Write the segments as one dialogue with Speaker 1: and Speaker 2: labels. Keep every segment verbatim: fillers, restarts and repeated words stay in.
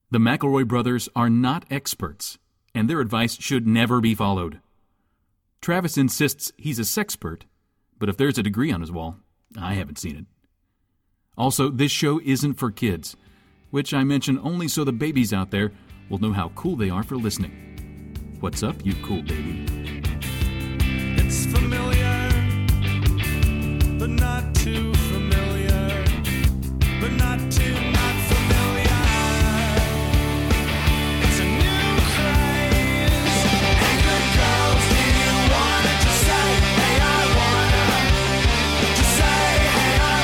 Speaker 1: The McElroy brothers are not experts, and their advice should never be followed. Travis insists he's a sexpert, but if there's a degree on his wall, I haven't seen it. Also, this show isn't for kids, which I mention only so the babies out there will know how cool they are for listening. What's up, you cool baby?
Speaker 2: It's familiar, but not too familiar, but not too not familiar. It's a new craze. Hey, good girls, do you wanna just say, hey, I wanna? Just say, hey, I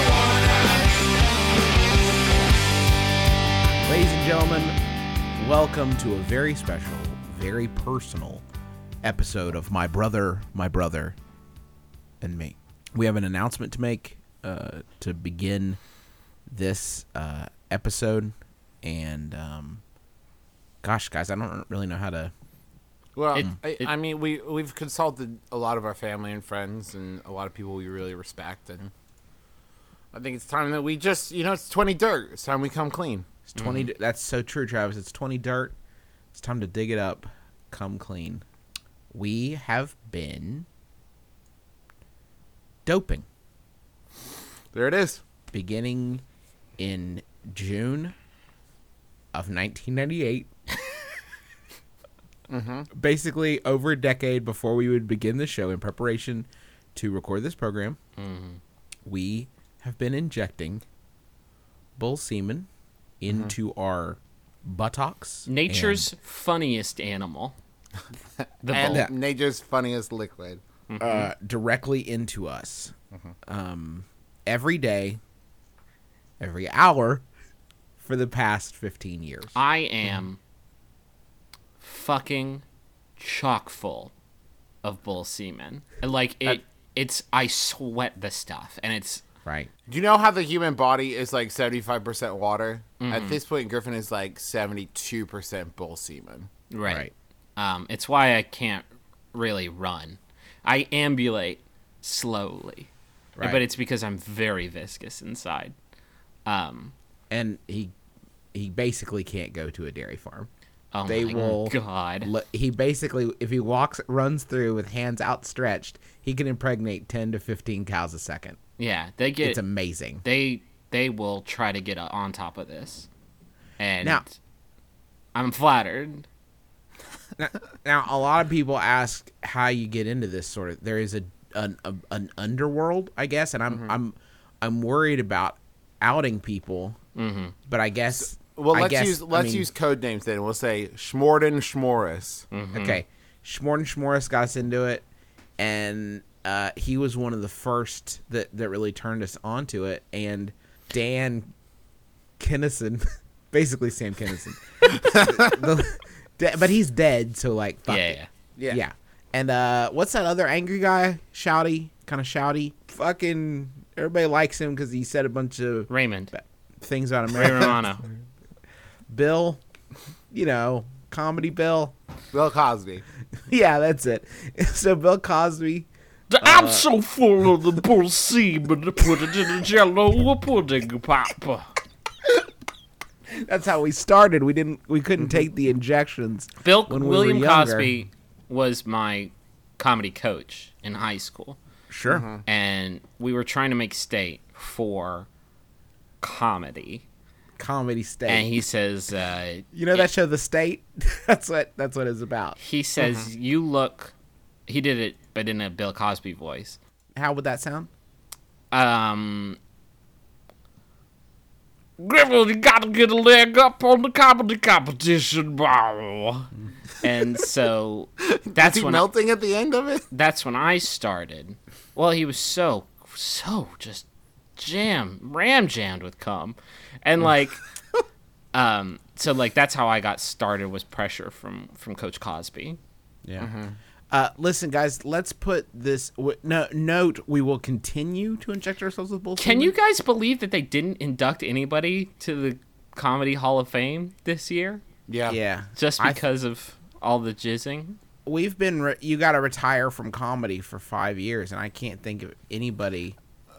Speaker 2: wanna.
Speaker 3: Ladies and gentlemen, welcome to a very special, very personal episode of My Brother, My Brother, and Me. We have an announcement to make uh, to begin this uh, episode, and um, gosh, guys, I don't really know how to...
Speaker 4: Well,
Speaker 5: It-
Speaker 4: I,
Speaker 5: it-
Speaker 4: I mean, we we've consulted a lot of our family and friends, and a lot of people we really respect, and I think it's time that we just, you know, it's twenty dirt. It's time we come clean.
Speaker 3: It's twenty. That's so true, Travis. It's twenty dirt. It's time to dig it up, come clean. We have been doping.
Speaker 4: There it is.
Speaker 3: Beginning in June of nineteen ninety-eight.
Speaker 4: Mm-hmm.
Speaker 3: Basically, over a decade before we would begin the show in preparation to record this program,
Speaker 5: Mm-hmm.
Speaker 3: we have been injecting bull semen into our buttocks.
Speaker 5: Nature's funniest animal. The
Speaker 4: And
Speaker 5: bull.
Speaker 4: nature's funniest liquid.
Speaker 3: and, uh, directly into us. Um, every day, every hour, for the past fifteen years.
Speaker 5: I am fucking chock full of bull semen. And like it, it's I sweat the stuff, and it's
Speaker 3: Right.
Speaker 4: Do you know how the human body is like seventy-five percent water? At this point, Griffin is like seventy-two percent bull semen.
Speaker 5: right.
Speaker 3: Right.
Speaker 5: Um, it's why I can't really run. I ambulate slowly,
Speaker 3: Right.
Speaker 5: but it's because I'm very viscous inside. Um,
Speaker 3: And he he basically can't go to a dairy farm.
Speaker 5: oh
Speaker 3: They
Speaker 5: my
Speaker 3: will
Speaker 5: god.
Speaker 3: le- he basically, if he walks, runs through with hands outstretched, he can impregnate ten to fifteen cows a second.
Speaker 5: Yeah, they get
Speaker 3: It's amazing.
Speaker 5: they they will try to get on top of this, and
Speaker 3: Now-
Speaker 5: I'm flattered.
Speaker 3: Now, now, a lot of people ask how you get into this sort of. There is a an, a, an underworld, I guess, and I'm
Speaker 4: Mm-hmm.
Speaker 3: I'm I'm worried about outing people. Mm-hmm. But I guess.
Speaker 4: Well,
Speaker 3: I
Speaker 4: let's
Speaker 3: guess,
Speaker 4: use
Speaker 3: I
Speaker 4: let's
Speaker 3: mean,
Speaker 4: use code names then. We'll say Schmorden Schmorris.
Speaker 3: Okay, Schmorden Schmorris got us into it, and uh, he was one of the first that that really turned us onto it. And Dan Kinnison, basically Sam Kinnison, the, de- but he's dead, so like, fuck
Speaker 5: Yeah,
Speaker 3: it.
Speaker 5: yeah.
Speaker 4: Yeah.
Speaker 3: Yeah. And uh, what's that other angry guy? Shouty, kind of shouty. Fucking everybody likes him because he said a bunch of
Speaker 5: Raymond.
Speaker 3: things about
Speaker 5: Ray
Speaker 3: America.
Speaker 5: Romano.
Speaker 3: Bill, you know, comedy Bill.
Speaker 4: Bill Cosby.
Speaker 3: Yeah, that's it. So Bill Cosby.
Speaker 5: I'm so full of the bull semen to put it in a jello pudding pop.
Speaker 3: That's how we started. We didn't. We couldn't take the injections.
Speaker 5: Bill
Speaker 3: when we
Speaker 5: William
Speaker 3: were younger.
Speaker 5: Cosby was my comedy coach in high school,
Speaker 3: Sure.
Speaker 5: and we were trying to make state for comedy.
Speaker 3: Comedy State.
Speaker 5: And he says, uh,
Speaker 3: you know that show, The State. that's what. That's what it's about.
Speaker 5: he says, you look. He did it, but in a Bill Cosby voice.
Speaker 3: How would that sound?
Speaker 5: Um, Griffin, you gotta get a leg up on the comedy competition, bro. And so that's
Speaker 4: Is he
Speaker 5: when
Speaker 4: melting at the end of it?
Speaker 5: that's when I started. Well, he was so so just jam ram jammed with cum, and like, um, so like that's how I got started, was pressure from from Coach Cosby.
Speaker 3: Yeah. Uh, listen, guys. Let's put this. W- no, note: we will continue to inject ourselves with bull.
Speaker 5: Can
Speaker 3: semen.
Speaker 5: you guys believe that they didn't induct anybody to the Comedy Hall of Fame this year
Speaker 4: Yeah.
Speaker 3: Yeah.
Speaker 5: just
Speaker 3: I th-
Speaker 5: because of all the jizzing?
Speaker 3: we've been. Re- you got to retire from comedy for five years, and I can't think of anybody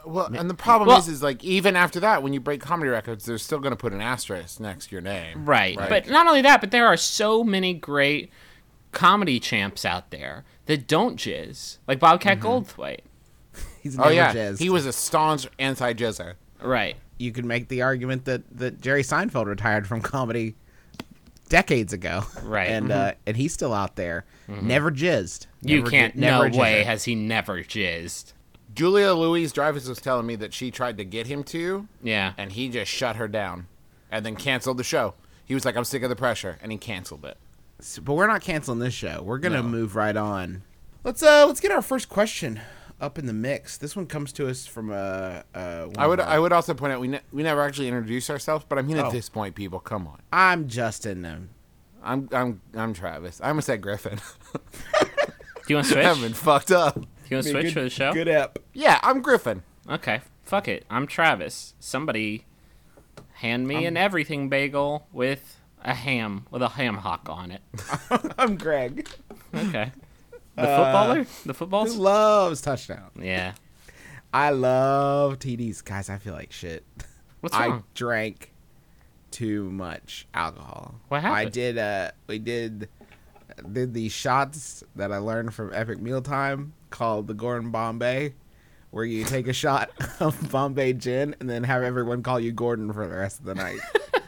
Speaker 4: Well, and the problem
Speaker 5: Well-
Speaker 4: is, is like even after that, when you break comedy records, they're still going to put an asterisk next to your name.
Speaker 5: Right.
Speaker 4: Right.
Speaker 5: But not only that, but there are so many great comedy champs out there that don't jizz, like Bobcat Goldthwait.
Speaker 3: He's
Speaker 4: Oh
Speaker 3: never
Speaker 4: yeah,
Speaker 3: jizzed.
Speaker 4: he was a staunch anti-jizzer.
Speaker 5: Right.
Speaker 3: You could make the argument that, that Jerry Seinfeld retired from comedy decades ago.
Speaker 5: Right.
Speaker 3: And uh, and he's still out there. Never jizzed.
Speaker 5: You
Speaker 3: Never
Speaker 5: can't.
Speaker 3: ji- never
Speaker 5: no way
Speaker 3: jizzed.
Speaker 5: has he never jizzed.
Speaker 4: Julia Louise-Dreyfus was telling me that she tried to get him to,
Speaker 5: Yeah.
Speaker 4: and he just shut her down, and then canceled the show. He was like, "I'm sick of the pressure," and he canceled it.
Speaker 3: So- But we're not canceling this show. We're gonna
Speaker 4: No.
Speaker 3: move right on. Let's uh let's get our first question up in the mix. This one comes to us from uh, uh one
Speaker 4: I would
Speaker 3: of our-
Speaker 4: I would also point out we ne- we never actually introduced ourselves, but I mean
Speaker 3: Oh.
Speaker 4: at this point, people, come on.
Speaker 3: I'm Justin. Um,
Speaker 4: I'm I'm I'm Travis. I almost said Griffin.
Speaker 5: Do you want to switch?
Speaker 4: I've been fucked up.
Speaker 5: Do you want to switch for the show?
Speaker 3: Good app.
Speaker 4: Yeah, I'm Griffin.
Speaker 5: Okay. Fuck it. I'm Travis. Somebody hand me an everything bagel with a ham with a ham hock on it.
Speaker 3: I'm Greg.
Speaker 5: Okay. The footballer? The football?
Speaker 3: Who loves touchdown?
Speaker 5: Yeah.
Speaker 3: I love T Ds, guys. I feel like shit.
Speaker 5: What's
Speaker 3: I
Speaker 5: wrong?
Speaker 3: drank too much alcohol.
Speaker 5: What
Speaker 3: I
Speaker 5: happened?
Speaker 3: did. Uh, we did did these shots that I learned from Epic Mealtime called the Gordon Bombay, where you take a shot of Bombay gin and then have everyone call you Gordon for the rest of the night.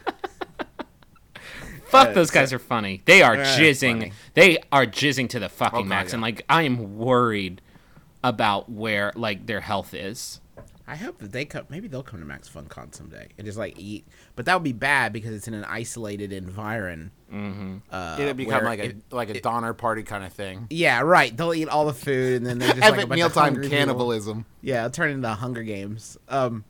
Speaker 5: Fuck,
Speaker 3: Uh,
Speaker 5: those guys are funny. They are
Speaker 3: Yeah,
Speaker 5: jizzing.
Speaker 3: funny.
Speaker 5: They are jizzing to the fucking
Speaker 4: Oh, God,
Speaker 5: max.
Speaker 4: yeah.
Speaker 5: And, like, I am worried about where, like, their health is.
Speaker 3: I hope that they come. Maybe they'll come to Max FunCon someday and just like eat. But that would be bad because it's in an isolated environment. Mm-hmm. Uh,
Speaker 4: It'd become
Speaker 3: where
Speaker 4: like a
Speaker 3: it-
Speaker 4: like a Donner Party kind of thing.
Speaker 3: Yeah, right. They'll eat all the food and then they're just like a
Speaker 4: Epic
Speaker 3: bunch of
Speaker 4: mealtime
Speaker 3: hungry people.
Speaker 4: cannibalism.
Speaker 3: Yeah, it'll turn into Hunger Games. Um,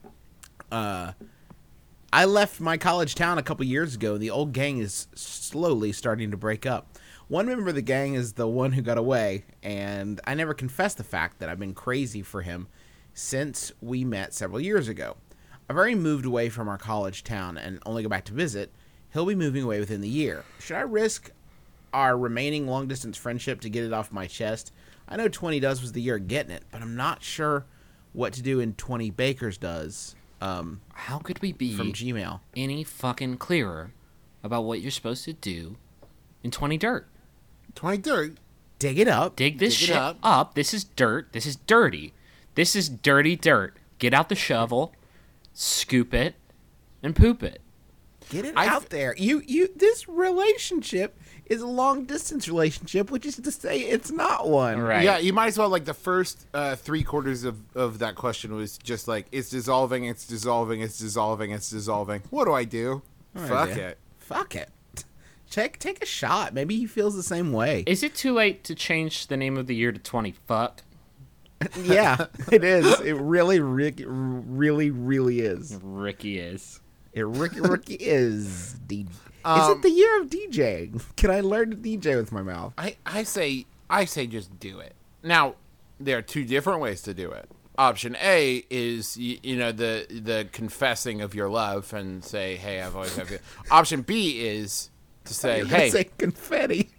Speaker 3: uh, I left my college town a couple years ago. The old gang is slowly starting to break up. One member of the gang is the one who got away, and I never confessed the fact that I've been crazy for him since we met several years ago. I've already moved away from our college town and only go back to visit. He'll be moving away within the year. Should I risk our remaining long-distance friendship to get it off my chest? I know twenty does was the year of getting it, but I'm not sure what to do in twenty Bakers does um,
Speaker 5: How could we be
Speaker 3: from Gmail.
Speaker 5: any fucking clearer about what you're supposed to do in twenty dirt?
Speaker 4: twenty dirt.
Speaker 3: Dig it up.
Speaker 5: Dig this
Speaker 4: Dig it
Speaker 5: shit
Speaker 4: up.
Speaker 5: up. This is dirt. This is dirty. This is dirty dirt. Get out the shovel, scoop it, and poop it.
Speaker 3: Get it
Speaker 4: I
Speaker 3: out
Speaker 4: f-
Speaker 3: there. You you this relationship is a long distance relationship, which is to say it's not one.
Speaker 5: Right.
Speaker 4: Yeah, you might as well like the first uh, three quarters of, of that question was just like it's dissolving, it's dissolving, it's dissolving, it's dissolving. What do I do?
Speaker 3: All right,
Speaker 4: Fuck
Speaker 3: Dan.
Speaker 4: it.
Speaker 3: Fuck it. Take take a shot. Maybe he feels the same way.
Speaker 5: Is it too late to change the name of the year to twenty fuck?
Speaker 3: Yeah, it is. It really, really, really, really is.
Speaker 5: Ricky is.
Speaker 3: It Ricky Ricky is. D- is
Speaker 4: Um,
Speaker 3: it the year of DJing? Can I learn to D J with my mouth?
Speaker 4: I, I say I say just do it. Now, there are two different ways to do it. Option A is you, you know the the confessing of your love and say, "Hey, I've always loved you." Option B is to say,
Speaker 3: You're gonna
Speaker 4: "Hey,
Speaker 3: say confetti.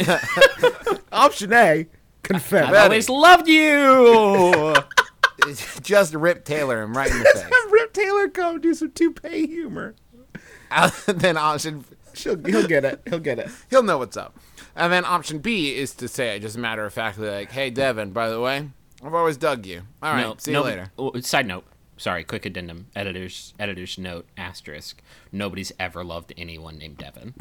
Speaker 3: Option A, confetti.
Speaker 5: I've always loved you.
Speaker 4: just rip Taylor him right in the face."
Speaker 3: Have Rip Taylor come do some toupee humor.
Speaker 4: And then option
Speaker 3: She'll, he'll get it. He'll get it.
Speaker 4: he'll know what's up. And then option B is to say, just matter of factly, like, "Hey, Devin, by the way, I've always dug you. All right,
Speaker 5: No,
Speaker 4: see you
Speaker 5: no-
Speaker 4: later."
Speaker 5: oh, side note. Sorry, quick addendum. Editor's editor's note asterisk. Nobody's ever loved anyone named Devin.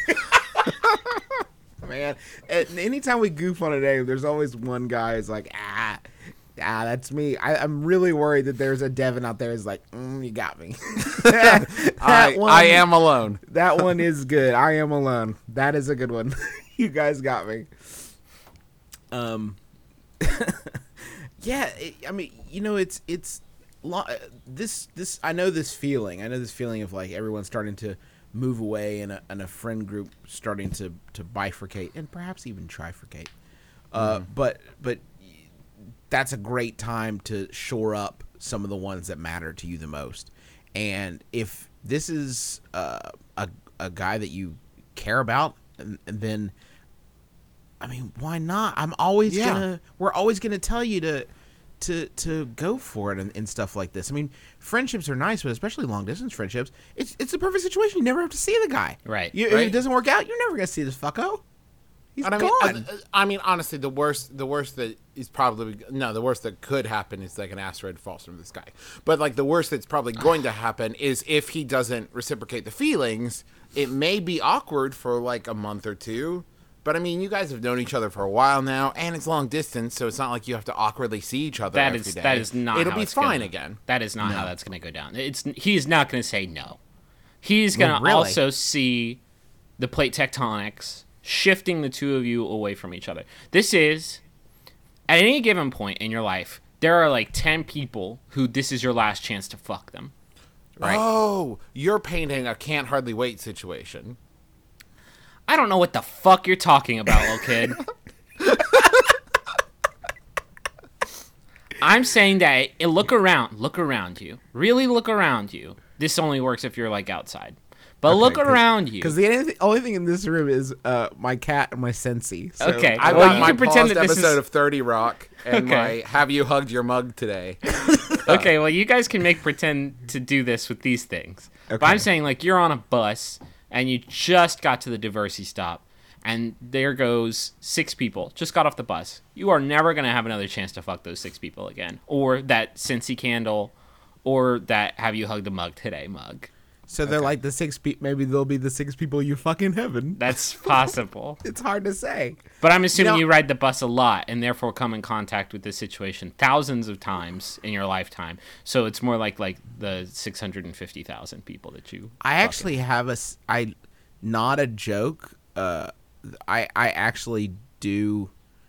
Speaker 3: Man, and anytime we goof on a name, there's always one guy who's like, ah, ah, that's me. I, I'm really worried that there's a Devin out there who's like, mm, you got me. that
Speaker 4: I,
Speaker 3: one,
Speaker 4: I am alone.
Speaker 3: That one is good. I am alone. That is a good one. You guys got me. Um, yeah. It, I mean, you know, it's it's lo- this this. I know this feeling. I know this feeling of like everyone starting to move away and a, and a friend group starting to, to bifurcate and perhaps even trifurcate. Uh, but but that's a great time to shore up some of the ones that matter to you the most. And if this is uh, a a guy that you care about, and, and then I mean, why not? I'm always
Speaker 4: Yeah.
Speaker 3: gonna. We're always gonna tell you to to to go for it and, and stuff like this. I mean, friendships are nice, but especially long distance friendships, it's it's a perfect situation. You never have to see the guy.
Speaker 5: Right.
Speaker 3: You, If
Speaker 4: Right.
Speaker 3: it doesn't work out, you're never gonna see this fucko. He's
Speaker 4: And I mean,
Speaker 3: gone.
Speaker 4: uh, I mean, honestly, the worst, the worst that is probably no, the worst that could happen is like an asteroid falls from the sky. But like the worst that's probably going to happen is if he doesn't reciprocate the feelings, it may be awkward for like a month or two. But I mean, you guys have known each other for a while now, and it's long distance, so it's not like you have to awkwardly see each other.
Speaker 5: That
Speaker 4: every
Speaker 5: is
Speaker 4: day.
Speaker 5: that is not.
Speaker 4: It'll
Speaker 5: how
Speaker 4: be
Speaker 5: it's
Speaker 4: fine
Speaker 5: gonna-
Speaker 4: again.
Speaker 5: That is not how that's going to go down. It's he's not going to say no. He's going to
Speaker 3: Well, really?
Speaker 5: also see the plate tectonics shifting the two of you away from each other. This is at any given point in your life, there are like ten people who this is your last chance to fuck them. Right?
Speaker 4: Oh, you're painting a can't hardly wait situation.
Speaker 5: I don't know what the fuck you're talking about, little kid. I'm saying that eh, look around, look around you. Really look around you. This only works if you're like outside. But look around you.
Speaker 3: Because the only, only thing in this room is uh, my cat and my Sensi. So
Speaker 5: Okay.
Speaker 4: I've
Speaker 5: Well,
Speaker 4: got
Speaker 5: you
Speaker 4: my
Speaker 5: can pretend
Speaker 4: paused
Speaker 5: that this
Speaker 4: episode
Speaker 5: is-
Speaker 4: of thirty Rock and
Speaker 5: Okay.
Speaker 4: my Have You Hugged Your Mug today.
Speaker 5: Okay, well, you guys can make pretend to do this with these things. But
Speaker 3: Okay.
Speaker 5: I'm saying, like, you're on a bus and you just got to the Diversey stop, and there goes six people. Just got off the bus. You are never going to have another chance to fuck those six people again. Or that Cincy candle, or that Have You Hugged a Mug Today mug.
Speaker 3: So they're like the six people. Maybe they'll be the six people you fuck in heaven.
Speaker 5: That's possible.
Speaker 3: It's hard to say.
Speaker 5: But I'm assuming
Speaker 3: No.
Speaker 5: you ride the bus a lot and therefore come in contact with this situation thousands of times in your lifetime. So it's more like like the six hundred fifty thousand people that you
Speaker 3: I actually have a. s- I, not a joke. Uh, I I actually do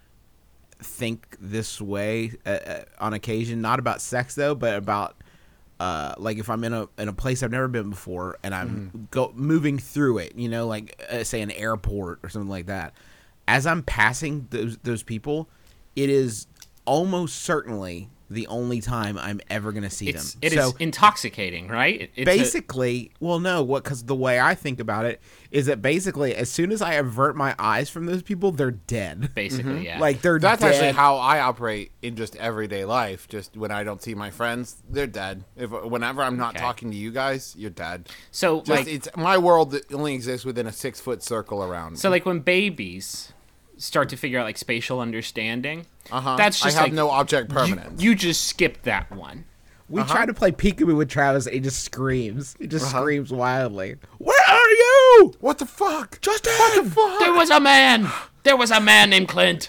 Speaker 3: think this way uh, uh, on occasion. Not about sex though, but about. Uh, like if I'm in a in a place I've never been before and I'm go moving through it, you know, like uh, say an airport or something like that. As I'm passing those those people, it is almost certainly the only time I'm ever going to see
Speaker 5: It's
Speaker 3: them.
Speaker 5: it
Speaker 3: so
Speaker 5: is intoxicating, right? It- It's a-
Speaker 3: basically, well, no, what? Because the way I think about it is that basically, as soon as I avert my eyes from those people, they're dead.
Speaker 5: basically, yeah.
Speaker 3: Like they're
Speaker 4: That's
Speaker 3: dead.
Speaker 4: actually how I operate in just everyday life. Just when I don't see my friends, they're dead. If whenever I'm not
Speaker 5: Okay.
Speaker 4: talking to you guys, you're dead.
Speaker 5: so
Speaker 4: Just
Speaker 5: like
Speaker 4: it's my world that only exists within a six foot circle around.
Speaker 5: so like when babies start to figure out like spatial understanding,
Speaker 4: uh-huh.
Speaker 5: that's just
Speaker 4: I have
Speaker 5: like
Speaker 4: no object
Speaker 5: you,
Speaker 4: permanence.
Speaker 5: you just skip that one.
Speaker 3: we try to play peekaboo with Travis, and he just screams. He just
Speaker 4: Uh-huh.
Speaker 3: screams wildly. Where are you?
Speaker 4: what the fuck?
Speaker 3: Justin!
Speaker 4: What the fuck?
Speaker 5: There was a man. There was a man named Clint.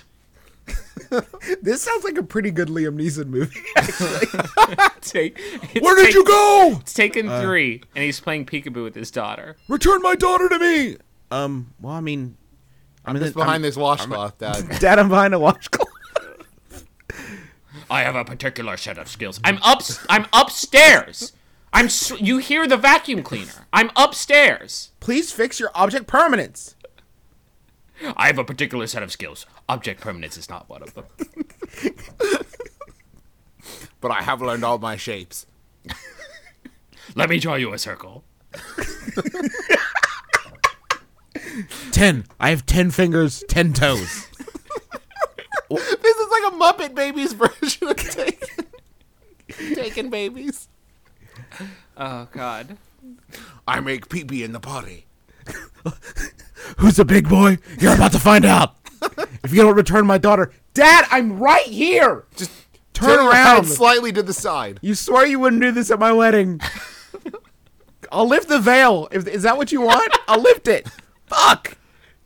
Speaker 3: This sounds like a pretty good Liam Neeson movie.
Speaker 5: Take- it's
Speaker 3: Where did
Speaker 5: take-
Speaker 3: you go?
Speaker 5: It's taken three, and he's playing peekaboo with his daughter.
Speaker 3: Return my daughter to me. Um. Well, I mean,
Speaker 4: I'm just behind this washcloth, Dad.
Speaker 3: Dad, I'm behind a washcloth.
Speaker 5: I have a particular set of skills. I'm up. I'm upstairs. I'm. s- You hear the vacuum cleaner? I'm upstairs.
Speaker 3: Please fix your object permanence.
Speaker 5: I have a particular set of skills. Object permanence is not one of them.
Speaker 4: But I have learned all my shapes.
Speaker 5: Let me draw you a circle.
Speaker 3: Ten. I have ten fingers, ten toes.
Speaker 4: This is like a Muppet Babies version of Taken. Taken Babies.
Speaker 5: Oh God.
Speaker 4: I make pee pee in the potty.
Speaker 3: Who's the big boy? You're about to find out. If you don't return my daughter, Dad, I'm right here.
Speaker 4: Just
Speaker 3: Turn
Speaker 4: your
Speaker 3: around.
Speaker 4: head slightly to the side.
Speaker 3: You swore you wouldn't do this at my wedding. I'll lift the veil. If, is that what you want? I'll lift it. Fuck.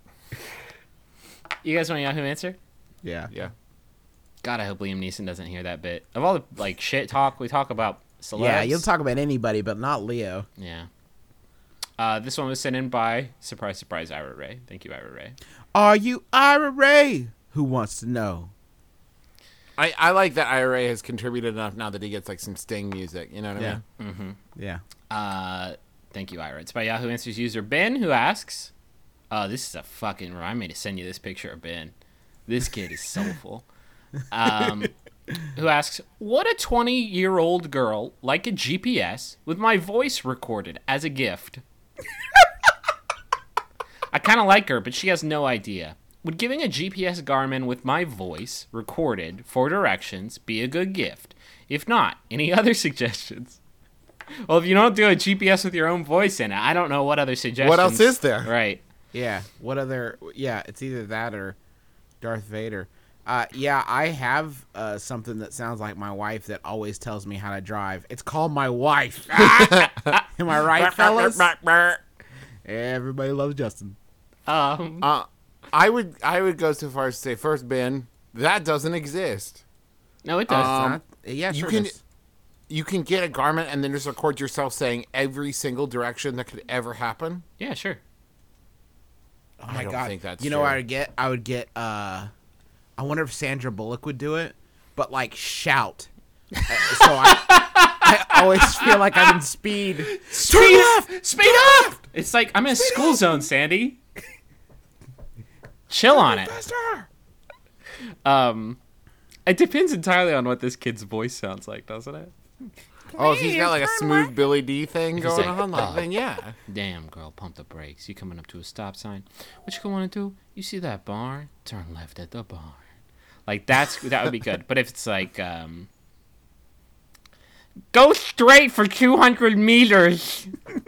Speaker 5: You guys want a Yahoo answer?
Speaker 3: Yeah.
Speaker 4: Yeah.
Speaker 5: God, I hope Liam Neeson doesn't hear that bit. Of all the like shit talk we talk about celebs.
Speaker 3: Yeah, you'll talk about anybody, but not Leo.
Speaker 5: Yeah. Uh, this one was sent in by surprise, surprise, Ira Ray. Thank you, Ira Ray.
Speaker 3: Are you Ira Ray? Who wants to know?
Speaker 4: I, I like that I R A has contributed enough now that he gets like some Sting music. You know what
Speaker 3: Yeah.
Speaker 4: I mean?
Speaker 3: Yeah.
Speaker 5: Uh, thank you, Ira. It's by Yahoo Answers user Ben, who asks, "Oh, this is a fucking remind me to send you this picture of Ben. This kid is soulful." Um, who asks, "Would a twenty-year-old girl like a G P S with my voice recorded as a gift?" I kind of like her, but she has no idea. Would giving a G P S Garmin with my voice recorded for directions be a good gift? If not, any other suggestions? Well, if you don't do a G P S with your own voice in it, I don't know what other suggestions.
Speaker 4: What else is there?
Speaker 5: Right.
Speaker 3: Yeah. What other? Yeah, it's either that or Darth Vader. Uh, yeah, I have uh, something that sounds like my wife that always tells me how to drive. It's called my wife. Am I right, fellas? Everybody loves Justin.
Speaker 5: Um,
Speaker 4: Uh, I would I would go so far as to say, first, Ben, that doesn't exist.
Speaker 5: no, it does.
Speaker 4: Um,
Speaker 3: Not- yeah,
Speaker 4: you
Speaker 3: sure.
Speaker 4: can-
Speaker 3: it does.
Speaker 4: You can get a Garmin and then just record yourself saying every single direction that could ever happen.
Speaker 5: yeah, sure.
Speaker 3: Oh my
Speaker 4: I don't
Speaker 3: god!
Speaker 4: think that's
Speaker 3: you know
Speaker 4: true.
Speaker 3: what I would get? I would get. uh I wonder if Sandra Bullock would do it, but like shout. Uh, so I, I always feel like I'm in speed.
Speaker 5: Speed up! Speed up! It's like I'm in a school zone, Sandy. Chill on it.
Speaker 3: Faster!
Speaker 5: Um, it depends entirely on what this kid's voice sounds like, doesn't it?
Speaker 4: Oh, if he's got like a smooth Billy D thing going
Speaker 5: like,
Speaker 4: on, like,
Speaker 5: "Oh."
Speaker 4: then yeah.
Speaker 5: Damn, girl, pump the brakes. You coming up to a stop sign. What you gonna want to do? You see that barn? Turn left at the barn. Like, that's that would be good. But if it's like, um... go straight for two hundred meters.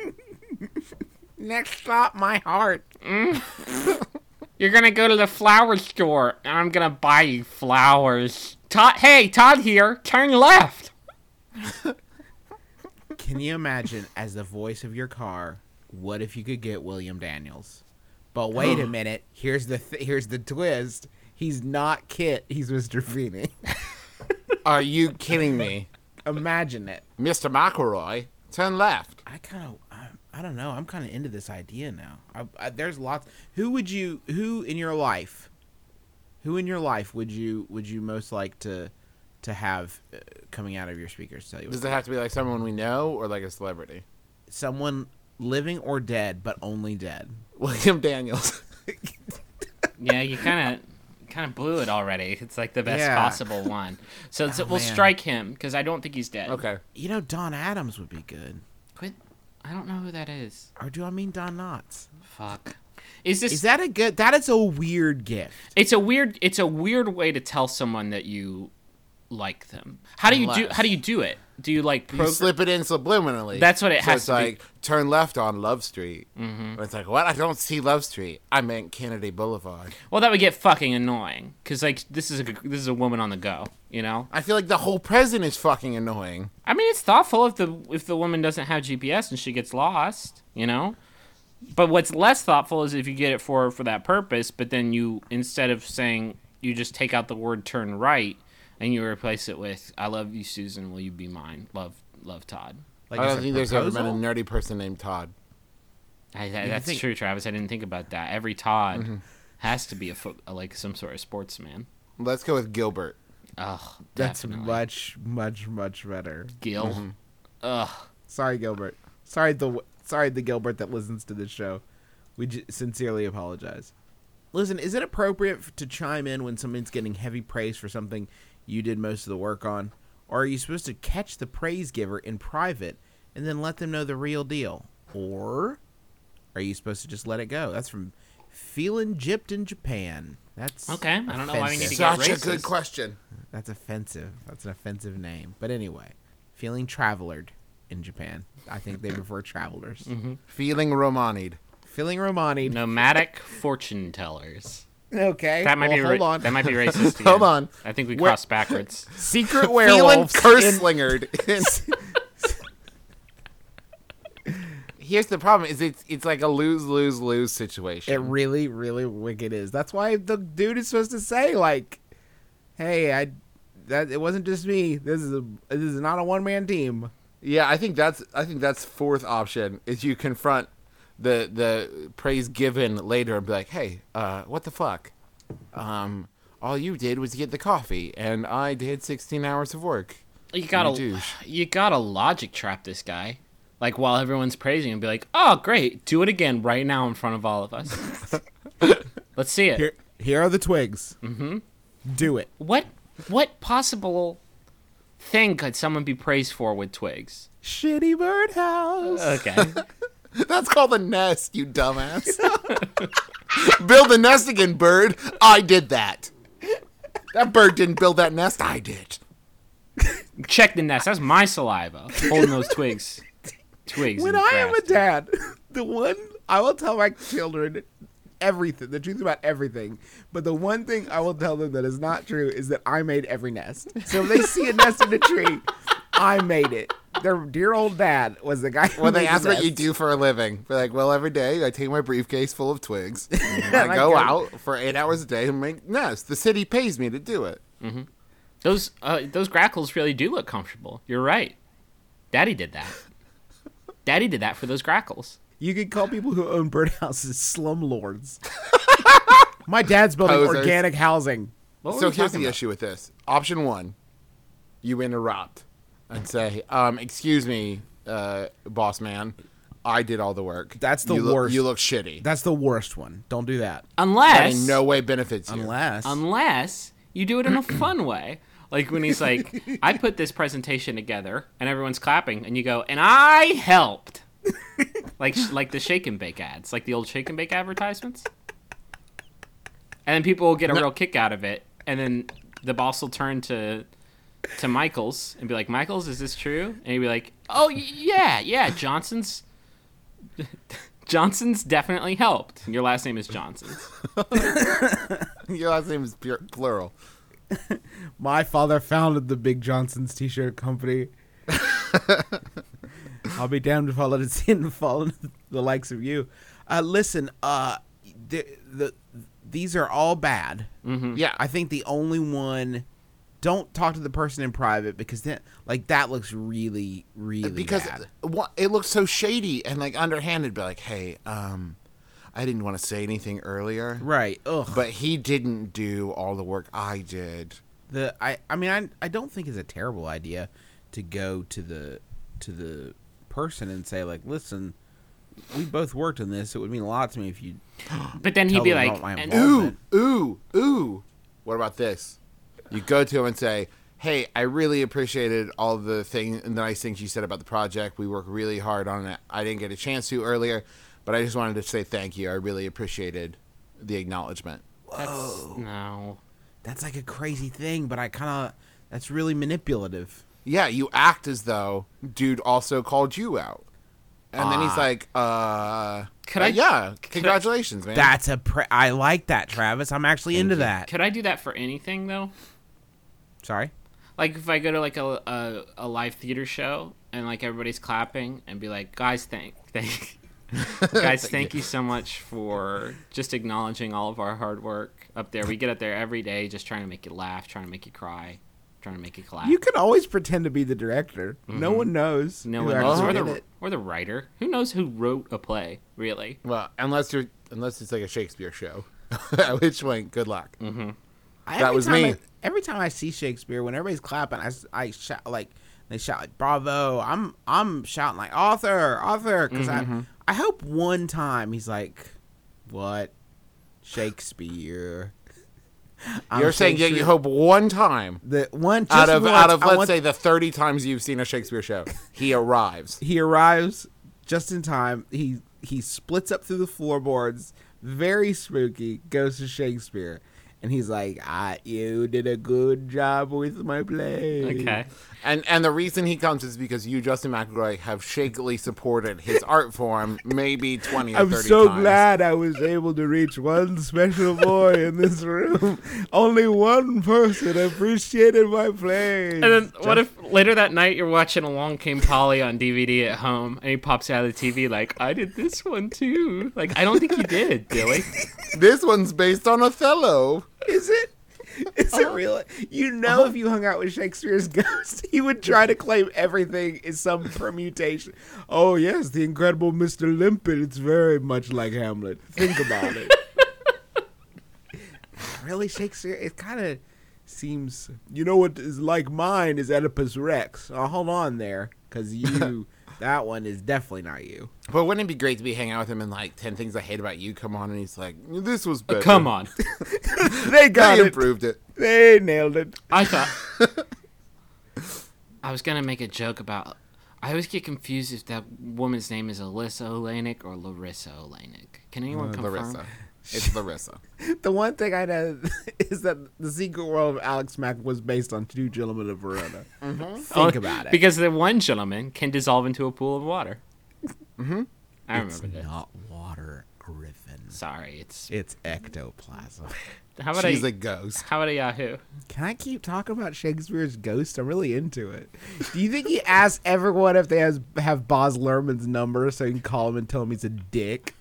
Speaker 3: Next stop, my heart.
Speaker 5: You're gonna go to the flower store, and I'm gonna buy you flowers. Todd, hey, Todd here. Turn left.
Speaker 3: Can you imagine, as the voice of your car, what if you could get William Daniels? But wait a minute. Here's the th- here's the twist. He's not Kit. He's Mister Feeney.
Speaker 4: Are you kidding me?
Speaker 3: Imagine it.
Speaker 4: Mister McElroy, turn left.
Speaker 3: I kind of, I, I don't know. I'm kind of into this idea now. I, I, there's lots. Who would you? Who in your life? Who in your life would you would you most like to to have uh, coming out of your speakers? Tell you what
Speaker 4: Does it have to be like someone we know or like a celebrity?
Speaker 3: someone living or dead, but only dead.
Speaker 4: William Daniels.
Speaker 5: Yeah, you kind of kind of blew it already. It's like the best
Speaker 3: Yeah.
Speaker 5: possible one. So it's-
Speaker 3: Oh,
Speaker 5: we'll
Speaker 3: man.
Speaker 5: strike him because I don't think he's dead.
Speaker 4: Okay.
Speaker 3: You know, Don Adams would be good.
Speaker 5: Quit. I don't know who that is.
Speaker 3: Or do I mean Don Knotts?
Speaker 5: Fuck. Is this?
Speaker 3: Is that a good? That is a weird gift.
Speaker 5: It's a weird. It's a weird way to tell someone that you like them. How do you do?
Speaker 4: Unless-
Speaker 5: How do you do it? Do you like
Speaker 4: You
Speaker 5: program?
Speaker 4: slip it in subliminally.
Speaker 5: That's what it
Speaker 4: so
Speaker 5: has
Speaker 4: it's
Speaker 5: to be.
Speaker 4: like, turn left on Love Street. Mm-hmm. It's like, what? I don't see Love Street. I meant Kennedy Boulevard.
Speaker 5: Well, that would get fucking annoying because like this is a this is a woman on the go. You know.
Speaker 4: I feel like the whole present is fucking annoying.
Speaker 5: I mean, it's thoughtful if the if the woman doesn't have G P S and she gets lost. You know. But what's less thoughtful is if you get it for for that purpose, but then you instead of saying you just take out the word turn right and you replace it with I love you, Susan. Will you be mine? Love, love, Todd.
Speaker 3: Like
Speaker 4: I
Speaker 3: as
Speaker 4: don't
Speaker 3: a
Speaker 4: think there's ever been a
Speaker 3: proposal?
Speaker 4: nerdy person named Todd.
Speaker 5: I, I, that's
Speaker 3: think-
Speaker 5: true, Travis. I didn't think about that. Every Todd has to be a fo- like some sort of sportsman.
Speaker 4: Let's go with Gilbert.
Speaker 5: Ugh,
Speaker 3: That's
Speaker 5: definitely.
Speaker 3: much, much, much better.
Speaker 5: Gil. Ugh.
Speaker 3: Sorry, Gilbert. Sorry, the sorry the Gilbert that listens to this show. We j- sincerely apologize. Listen, is it appropriate f- to chime in when someone's getting heavy praise for something you did most of the work on, or are you supposed to catch the praise giver in private and then let them know the real deal, or are you supposed to just let it go? That's from Feeling Gypped in Japan. That's
Speaker 5: Okay, I don't know why we need to get
Speaker 4: Such a
Speaker 5: racist.
Speaker 4: good question.
Speaker 3: That's offensive. That's an offensive name. But anyway, Feeling Travelered in Japan. I think they prefer travelers.
Speaker 4: Feeling Romani'd.
Speaker 3: Feeling Romani.
Speaker 5: Nomadic fortune tellers.
Speaker 3: Okay.
Speaker 5: That might
Speaker 3: well,
Speaker 5: be
Speaker 3: hold
Speaker 5: ra-
Speaker 3: on.
Speaker 5: that might be racist. again.
Speaker 4: Hold on.
Speaker 5: I think we
Speaker 3: Where-
Speaker 5: crossed backwards.
Speaker 3: Secret
Speaker 4: Feeling
Speaker 3: werewolves.
Speaker 4: curse
Speaker 3: in-
Speaker 4: slingered. Here's the problem: is it's it's like a lose lose lose situation.
Speaker 3: It really, really wicked is. That's why the dude is supposed to say like, "Hey, I that it wasn't just me. This is a this is not a one man team."
Speaker 4: Yeah, I think that's I think that's fourth option is you confront the the praise given later and be like, hey, uh, what the fuck? Um, all you did was get the coffee, and I did sixteen hours of work.
Speaker 5: You gotta,
Speaker 4: douche.
Speaker 5: you gotta logic trap this guy. Like while everyone's praising him, be like, "Oh, great! Do it again right now in front of all of us. Let's see it."
Speaker 3: Here, here are the twigs. Mm-hmm. Do it.
Speaker 5: What, what possible thing could someone be praised for with twigs?
Speaker 3: Shitty birdhouse.
Speaker 5: Okay.
Speaker 4: That's called a nest, you dumbass. Build a nest again, bird. I did that. That bird didn't build that nest. I did.
Speaker 5: Check the nest. That's my saliva holding those twigs. Twigs.
Speaker 3: When
Speaker 5: and
Speaker 3: I am
Speaker 5: grass.
Speaker 3: a dad, the one I will tell my children everything, the truth about everything. But the one thing I will tell them that is not true is that I made every nest. So if they see a nest in a tree, I made it. Their dear old dad was the guy who
Speaker 4: When they
Speaker 3: made the
Speaker 4: ask what you
Speaker 3: nest.
Speaker 4: do for a living, they're like, well, every day I take my briefcase full of twigs. And
Speaker 3: And
Speaker 4: I
Speaker 3: I
Speaker 4: go
Speaker 3: go-
Speaker 4: out for eight hours a day and make nests. The city pays me to do it.
Speaker 5: Those uh, those grackles really do look comfortable. You're right. Daddy did that. Daddy did that for those grackles.
Speaker 3: You could call people who own birdhouses slumlords. My dad's building
Speaker 4: Posers.
Speaker 3: organic housing.
Speaker 5: What were
Speaker 4: So
Speaker 5: we
Speaker 4: here's
Speaker 5: talking
Speaker 4: the
Speaker 5: about?
Speaker 4: issue with this. Option one, you interrupt and say, um, excuse me, uh, boss man, I did all the work.
Speaker 3: That's the
Speaker 4: you look-
Speaker 3: worst.
Speaker 4: You look shitty.
Speaker 3: That's the worst one. Don't do that.
Speaker 4: That
Speaker 5: Unless
Speaker 4: in no way benefits you.
Speaker 3: Unless.
Speaker 5: unless you do it in a fun way. Like when he's like, I put this presentation together and everyone's clapping and you go, and I helped. like like the shake and bake ads, like the old shake and bake advertisements. And then people will get a real kick out of it. And then the boss will turn to to Michaels and be like, Michaels, is this true? And he'd be like, oh, y- yeah, yeah, Johnson's Johnson's definitely helped. And your last name is Johnson.
Speaker 4: Your last name is pure, plural.
Speaker 3: My father founded the Big Johnson's T-shirt company. I'll be damned if I let it sin and fall into the likes of you. Uh, listen, uh, the, the these are all bad.
Speaker 4: Yeah.
Speaker 3: I think the only one. Don't talk to the person in private because then, like, that looks really, really
Speaker 4: because
Speaker 3: bad.
Speaker 4: it, what- it looks so shady and like underhanded. Be like, hey, um, I didn't want to say anything earlier,
Speaker 3: Right? Ugh.
Speaker 4: but he didn't do all the work I did.
Speaker 3: The I I mean I I don't think it's a terrible idea to go to the to the person and say, like, listen, we both worked on this. It would mean a lot to me if you
Speaker 5: But then he'd
Speaker 3: tell
Speaker 5: be
Speaker 3: them
Speaker 5: like,
Speaker 3: about my
Speaker 5: and-
Speaker 3: involvement.
Speaker 4: Ooh, ooh, ooh. What about this? You go to him and say, hey, I really appreciated all the thing, the nice things you said about the project. We worked really hard on it. I didn't get a chance to earlier, but I just wanted to say thank you. I really appreciated the acknowledgement.
Speaker 5: That's, no.
Speaker 3: That's like a crazy thing, but I kind of that's really manipulative.
Speaker 4: Yeah, you act as though dude also called you out. And then he's
Speaker 3: Ah.
Speaker 4: like, uh...
Speaker 5: Could
Speaker 4: uh,
Speaker 5: I-
Speaker 4: Yeah, congratulations, man.
Speaker 3: That's a pre- I like that, Travis. I'm actually into that.
Speaker 5: Could I do that for anything, though?
Speaker 3: Sorry.
Speaker 5: Like if I go to like a, a, a live theater show and like everybody's clapping and be like, guys, thank, thank, guys, thank you so much for just acknowledging all of our hard work up there. We get up there every day just trying to make you laugh, trying to make you cry, trying to make you clap.
Speaker 3: You can always pretend to be the director. No one knows.
Speaker 5: no
Speaker 3: who
Speaker 5: one knows.
Speaker 3: actually
Speaker 5: Or
Speaker 3: did
Speaker 5: the,
Speaker 3: it.
Speaker 5: or the writer. Who knows who wrote a play, really?
Speaker 4: Well, unless you're... Unless it's like a Shakespeare show. At which point, good luck.
Speaker 3: I-
Speaker 4: That
Speaker 3: every
Speaker 4: was
Speaker 3: time
Speaker 4: me.
Speaker 3: I, every time I see Shakespeare, when everybody's clapping, I, s- I shout like they shout like "Bravo!" I'm I'm shouting like "Author, author!" Because
Speaker 4: Mm-hmm.
Speaker 3: I I hope one time he's like, "What, Shakespeare?" I'm
Speaker 4: You're saying yeah, you
Speaker 3: Shakespeare-
Speaker 4: hope one time
Speaker 3: the one just
Speaker 4: out of
Speaker 3: once,
Speaker 4: out of
Speaker 3: I
Speaker 4: let's
Speaker 3: want-
Speaker 4: say the thirty times you've seen a Shakespeare show, he arrives.
Speaker 3: he arrives just in time. He he splits up through the floorboards, very spooky. Goes to Shakespeare, and he's like, "I you did a good job with my play."
Speaker 5: Okay.
Speaker 4: And and the reason he comes is because you, Justin McElroy, have shakily supported his art form maybe twenty or
Speaker 3: I'm
Speaker 4: thirty
Speaker 3: so
Speaker 4: times.
Speaker 3: glad I was able to reach one special boy in this room. Only one person appreciated my play.
Speaker 5: And then what if later that night you're watching Along Came Polly on D V D at home and he pops out of the T V like, I did this one too. Like, I don't think you did, Billy.
Speaker 4: This one's based on Othello.
Speaker 3: Is it? Is
Speaker 4: Uh-huh.
Speaker 3: it real? You know, if you hung out with Shakespeare's ghost, he would try to claim everything is some permutation. Oh yes, the incredible Mister Limpet. It's very much like Hamlet. Think about it. Really, Shakespeare? It kind of seems. You know what is like mine is Oedipus Rex. Oh, hold on there, because you. That one is definitely not you.
Speaker 4: But wouldn't it be great to be hanging out with him and like ten things I hate about you come on and he's like, this was better.
Speaker 5: Come on.
Speaker 3: They got
Speaker 4: They
Speaker 3: it.
Speaker 4: improved it.
Speaker 3: They nailed it.
Speaker 5: I thought I was gonna make a joke about. I always get confused if that woman's name is Alyssa Olenek or Larissa Olenek. Can anyone confirm?
Speaker 4: Larissa. It's Larissa.
Speaker 3: The one thing I know is that the Secret World of Alex Mack was based on Two Gentlemen of Verona. Think
Speaker 5: Oh,
Speaker 3: about it.
Speaker 5: Because the one gentleman can dissolve into a pool of water. Mm-hmm. I remember
Speaker 3: it's
Speaker 5: that.
Speaker 3: not water, Griffin.
Speaker 5: Sorry, it's.
Speaker 3: It's ectoplasm.
Speaker 5: How about
Speaker 4: She's
Speaker 5: a,
Speaker 4: a ghost.
Speaker 5: How about a Yahoo?
Speaker 3: Can I keep talking about Shakespeare's ghost? I'm really into it. Do you think he asks everyone if they has, have Baz Luhrmann's number so he can call him and tell him he's a dick?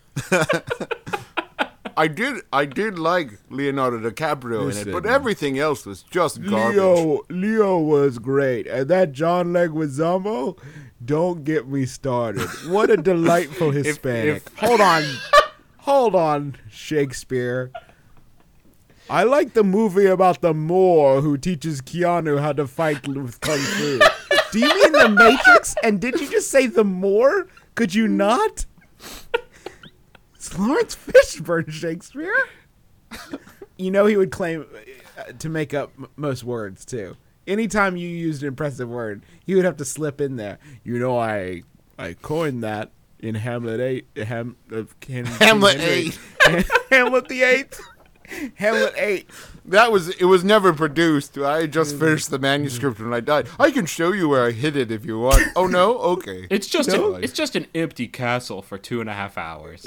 Speaker 4: I did I did like Leonardo DiCaprio in
Speaker 3: Listen.
Speaker 4: it, but everything else was just garbage.
Speaker 3: Leo, Leo was great, and that John Leguizamo, don't get me started. What a delightful Hispanic. Hold on, hold on, Shakespeare. I like the movie about the Moor who teaches Keanu how to fight with kung fu. Do you mean the Matrix? And did you just say the Moor? Could you not? It's Lawrence Fishburne, Shakespeare. You know he would claim uh, to make up m- most words too. Anytime you used an impressive word, he would have to slip in there. You know, I I coined that in Hamlet eight. Ham, uh, King,
Speaker 4: Hamlet
Speaker 3: King Henry. Hamlet the Eighth. Hamlet eight.
Speaker 4: That was it was never produced. I just finished the manuscript when I died. I can show you where I hid it if you want. Oh no? Okay.
Speaker 5: It's just
Speaker 4: No.
Speaker 5: a, it's just an empty castle for two and a half hours.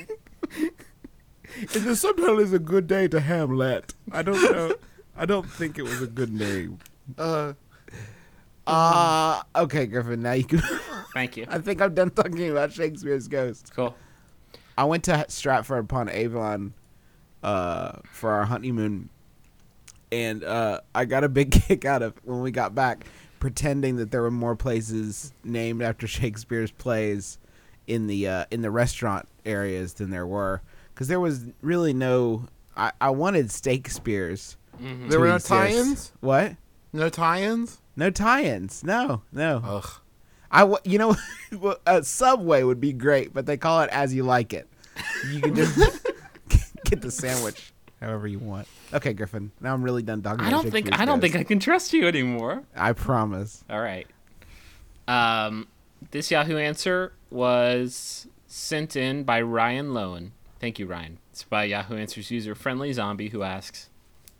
Speaker 3: And the subtitle is A Good Day to Hamlet. I don't know. I don't think it was a good name.
Speaker 4: Uh,
Speaker 3: Uh, okay, Griffin, now you can...
Speaker 5: Thank you.
Speaker 3: I think I'm done talking about Shakespeare's ghost.
Speaker 5: Cool.
Speaker 3: I went to Stratford upon Avon uh, for our honeymoon, and uh, I got a big kick out of when we got back, pretending that there were more places named after Shakespeare's plays in the uh, in the restaurant areas than there were, because there was really no. I, I wanted Shakespeare's.
Speaker 5: Mm-hmm.
Speaker 4: there were no
Speaker 3: exist.
Speaker 4: tie-ins?
Speaker 3: What?
Speaker 4: No tie-ins?
Speaker 3: No tie-ins. No, no.
Speaker 4: Ugh.
Speaker 3: I w- you know, a Subway would be great, but they call it As You Like It. You can just get the sandwich however you want. Okay, Griffin. Now I'm really done talking.
Speaker 5: I
Speaker 3: about
Speaker 5: don't think
Speaker 3: Shakespeare's
Speaker 5: I don't
Speaker 3: ghost.
Speaker 5: think I can trust you anymore.
Speaker 3: I promise.
Speaker 5: All right. Um, this Yahoo answer was sent in by Ryan Lowen. Thank you, Ryan. It's by Yahoo Answers user Friendly Zombie, who asks,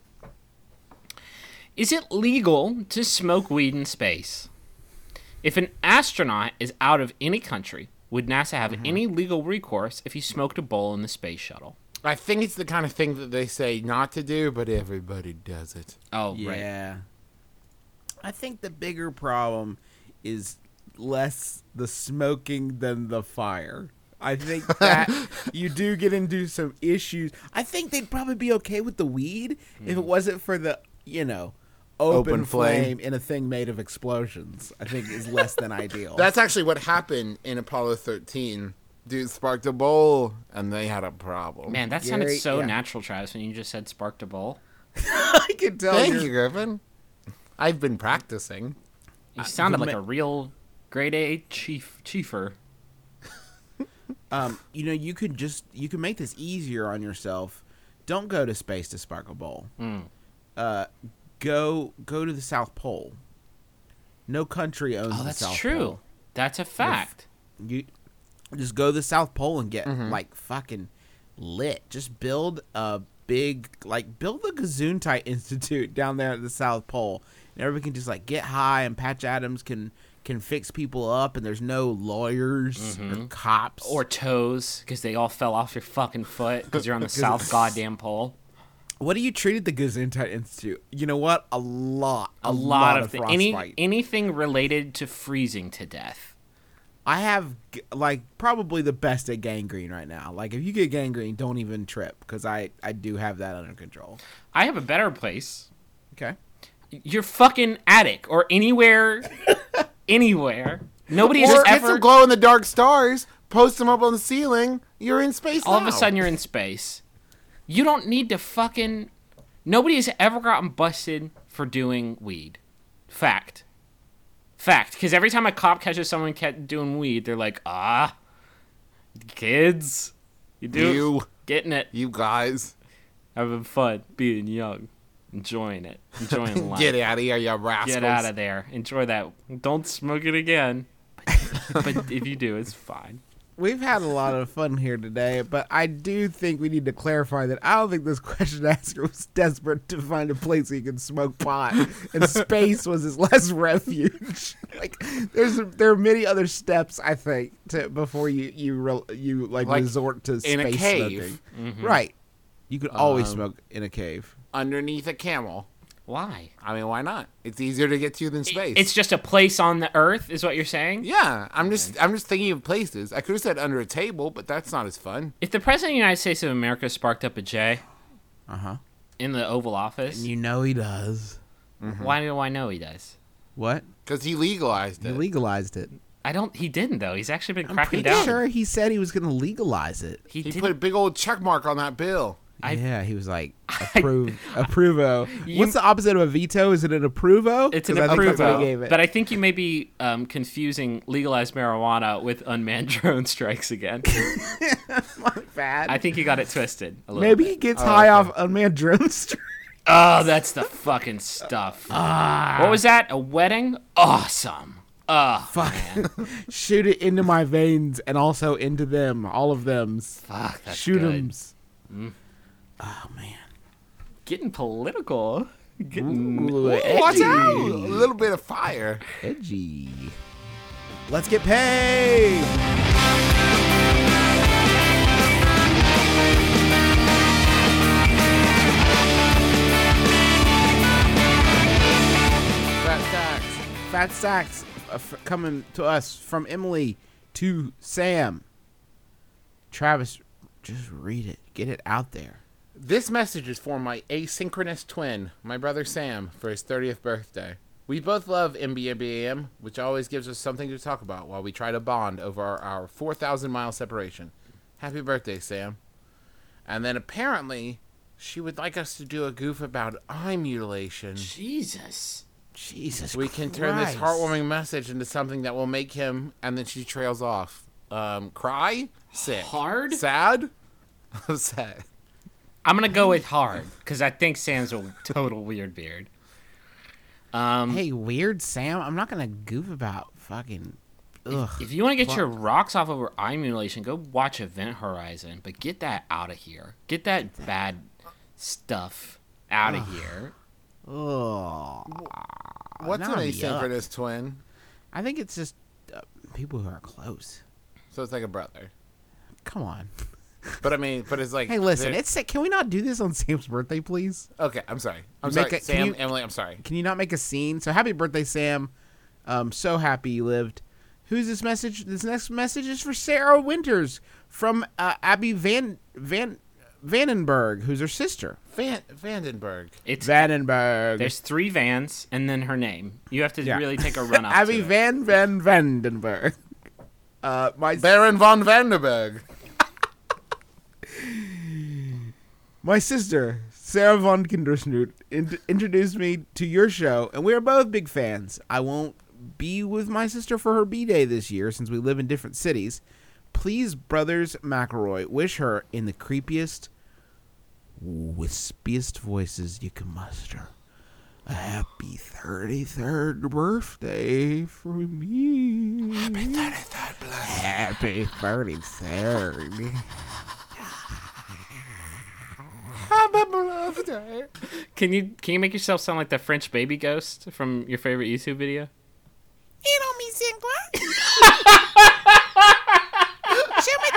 Speaker 5: is it legal to smoke weed in space? If an astronaut is out of any country, would NASA have
Speaker 3: Mm-hmm.
Speaker 5: any legal recourse if he smoked a bowl in the space shuttle?
Speaker 4: I think it's the kind of thing that they say not to do, but everybody does it.
Speaker 5: Oh, right.
Speaker 3: Yeah. I think the bigger problem is less the smoking than the fire. I think that you do get into some issues. I think they'd probably be okay with the weed if it wasn't for the, you know, open,
Speaker 4: Open
Speaker 3: flame.
Speaker 4: flame.
Speaker 3: in a thing made of explosions. I think is less than ideal.
Speaker 4: That's actually what happened in Apollo thirteen. Dude sparked a bowl, and they had a problem.
Speaker 5: Man, that sounded
Speaker 3: Gary-
Speaker 5: so
Speaker 3: yeah.
Speaker 5: natural, Travis, when you just said sparked a bowl.
Speaker 3: I can tell
Speaker 4: Thank
Speaker 3: you're-
Speaker 4: you, Griffin. I've been practicing.
Speaker 5: You sounded
Speaker 3: the
Speaker 5: like
Speaker 3: ma-
Speaker 5: a real grade A chief chiefer.
Speaker 3: Um, you know, you could just you can make this easier on yourself. Don't go to space to spark a bowl.
Speaker 5: Mm.
Speaker 3: Uh, go go to the South Pole. No country owns
Speaker 5: Oh,
Speaker 3: the
Speaker 5: that's
Speaker 3: South
Speaker 5: true.
Speaker 3: Pole.
Speaker 5: That's a fact.
Speaker 3: You just go to the South Pole and get
Speaker 5: Mm-hmm.
Speaker 3: like fucking lit. Just build a big like build the Gesundheit Institute down there at the South Pole, and everybody can just like get high, and Patch Adams can can fix people up, and there's no lawyers or cops
Speaker 5: Mm-hmm. Or toes, because they all fell off your fucking foot because you're on the South goddamn pole.
Speaker 3: What do you treat at the Gesundheit Institute? You know what? A lot.
Speaker 5: A, lot, of,
Speaker 3: thi-
Speaker 5: things. Any
Speaker 3: frostbite.
Speaker 5: anything related to freezing to death.
Speaker 3: I have g- like probably the best at gangrene right now. Like if you get gangrene, don't even trip because I I do have that under control.
Speaker 5: I have a better place.
Speaker 3: Okay.
Speaker 5: Your fucking attic or anywhere, anywhere. Nobody
Speaker 4: Or
Speaker 5: has
Speaker 4: get
Speaker 5: ever.
Speaker 4: some glow in the dark stars, post them up on the ceiling. You're in space
Speaker 5: all
Speaker 4: now.
Speaker 5: of a sudden, you're in space. You don't need to fucking. Nobody has ever gotten busted for doing weed. Fact. Fact. Because every time a cop catches someone ca- doing weed, they're like, ah, kids, you do
Speaker 4: You,
Speaker 5: getting it,
Speaker 4: you guys,
Speaker 5: having fun, being young, enjoying it, enjoying life.
Speaker 4: get out of here, you rascals.
Speaker 5: Get out of there. Enjoy that. Don't smoke it again. But, but if you do, it's fine.
Speaker 3: we've had a lot of fun here today, but I do think we need to clarify that I don't think this question asker was desperate to find a place he could smoke pot, and space was his last refuge. Like, there's there are many other steps I think to before you you re, you like,
Speaker 4: Like
Speaker 3: resort to
Speaker 4: in a
Speaker 3: space
Speaker 4: cave.
Speaker 3: smoking. Right. You could always
Speaker 4: Um,
Speaker 3: smoke in a cave.
Speaker 4: Underneath a camel.
Speaker 5: Why?
Speaker 4: I mean, why not? It's easier to get to than space.
Speaker 5: It's just a place on the Earth, is what you're saying?
Speaker 4: yeah. I'm just I'm just thinking of places. I could have said under a table, but that's not as fun.
Speaker 5: If the President of the United States of America sparked up a J
Speaker 3: Uh huh.
Speaker 5: in the Oval Office,
Speaker 3: You know he does.
Speaker 5: why do I know he does?
Speaker 3: What?
Speaker 4: Because he legalized
Speaker 3: He
Speaker 4: it.
Speaker 3: legalized it.
Speaker 5: I don't. He didn't though. He's actually been
Speaker 3: I'm
Speaker 5: cracking
Speaker 3: pretty
Speaker 5: down.
Speaker 3: sure he said he was going to legalize it.
Speaker 5: He,
Speaker 4: he
Speaker 5: didn't.
Speaker 4: put a big old check mark on that bill.
Speaker 5: I-
Speaker 3: yeah, he was like, approve, approvo.
Speaker 5: You-
Speaker 3: What's the opposite of a veto? Is it an approvo?
Speaker 5: It's an
Speaker 3: 'Cause I think that's what he
Speaker 5: approval,
Speaker 3: gave it.
Speaker 5: but I think you may be um, confusing legalized marijuana with unmanned drone strikes again.
Speaker 3: bad.
Speaker 5: I think you got it twisted. A little
Speaker 3: Maybe
Speaker 5: bit.
Speaker 3: he gets high off unmanned drone strike.
Speaker 5: Oh, that's the fucking stuff. What was that? A wedding? Awesome. Oh,
Speaker 3: Fuck. Shoot it into my veins and also into them, all of them.
Speaker 5: fuck. That's
Speaker 3: Shoot
Speaker 5: good.
Speaker 3: 'ems. Oh man.
Speaker 5: Getting political. Getting
Speaker 3: Ooh,
Speaker 4: Watch
Speaker 3: edgy.
Speaker 4: out! A little bit of fire.
Speaker 3: Edgy. Let's get paid. Fat Stacks. Fat Stacks uh, f- coming to us from Emily to Sam. Travis, just read it. Get it out there.
Speaker 4: This message is for my asynchronous twin, my brother Sam, for his thirtieth birthday. We both love M B A B A M, which always gives us something to talk about while we try to bond over our, our four thousand mile separation. Happy birthday, Sam. And then apparently, she would like us to do a goof about eye mutilation.
Speaker 5: Jesus.
Speaker 3: Jesus
Speaker 4: We can turn this
Speaker 3: Christ.
Speaker 4: heartwarming message into something that will make him, and then she trails off. Um, cry? Sick.
Speaker 5: Hard?
Speaker 4: Sad? Sad.
Speaker 5: I'm gonna go with hard because I think Sam's a total weird beard. Um,
Speaker 3: Hey, weird Sam. I'm not gonna goof about fucking. Ugh.
Speaker 5: if you want to get your rocks off over eye mutilation, go watch Event Horizon. But get that out of here. Get that bad stuff out of here.
Speaker 3: Ugh.
Speaker 4: What's
Speaker 3: now
Speaker 4: an
Speaker 3: I'm
Speaker 4: asynchronous twin?
Speaker 3: I think it's just uh, people who are close.
Speaker 4: So it's like a brother.
Speaker 3: Come on.
Speaker 4: But I mean, but it's like.
Speaker 3: Hey, listen.
Speaker 4: they're-
Speaker 3: It's can we not do this on Sam's birthday, please?
Speaker 4: Okay, I'm sorry. I'm
Speaker 3: Make
Speaker 4: sorry.
Speaker 3: a- can
Speaker 4: Sam,
Speaker 3: you-
Speaker 4: Emily, I'm sorry.
Speaker 3: Can you not make a scene? So happy birthday, Sam. Um, so happy you lived. Who's this message? This next message is for Sarah Winters from uh, Abby Van Van Vandenberg, who's her sister.
Speaker 4: Van Vandenberg.
Speaker 5: It's
Speaker 3: Vandenberg.
Speaker 5: there's three Vans and then her name. You have to
Speaker 3: Yeah.
Speaker 5: really take a run up.
Speaker 3: Abby
Speaker 5: to it.
Speaker 3: Van Van Vandenberg. Uh, my
Speaker 4: Baron von Vandenberg.
Speaker 3: My sister, Sarah von Kindersnoot, in- introduced me to your show, and we are both big fans. I won't be with my sister for her B-Day this year since we live in different cities. Please, Brothers McElroy, wish her in the creepiest, wispiest voices you can muster. A happy thirty-third birthday from me. Happy thirty-third birthday. Happy thirty-third.
Speaker 4: Happy birthday.
Speaker 5: Can you can you make yourself sound like the French baby ghost from your favorite YouTube video?
Speaker 3: You know me, sing Show me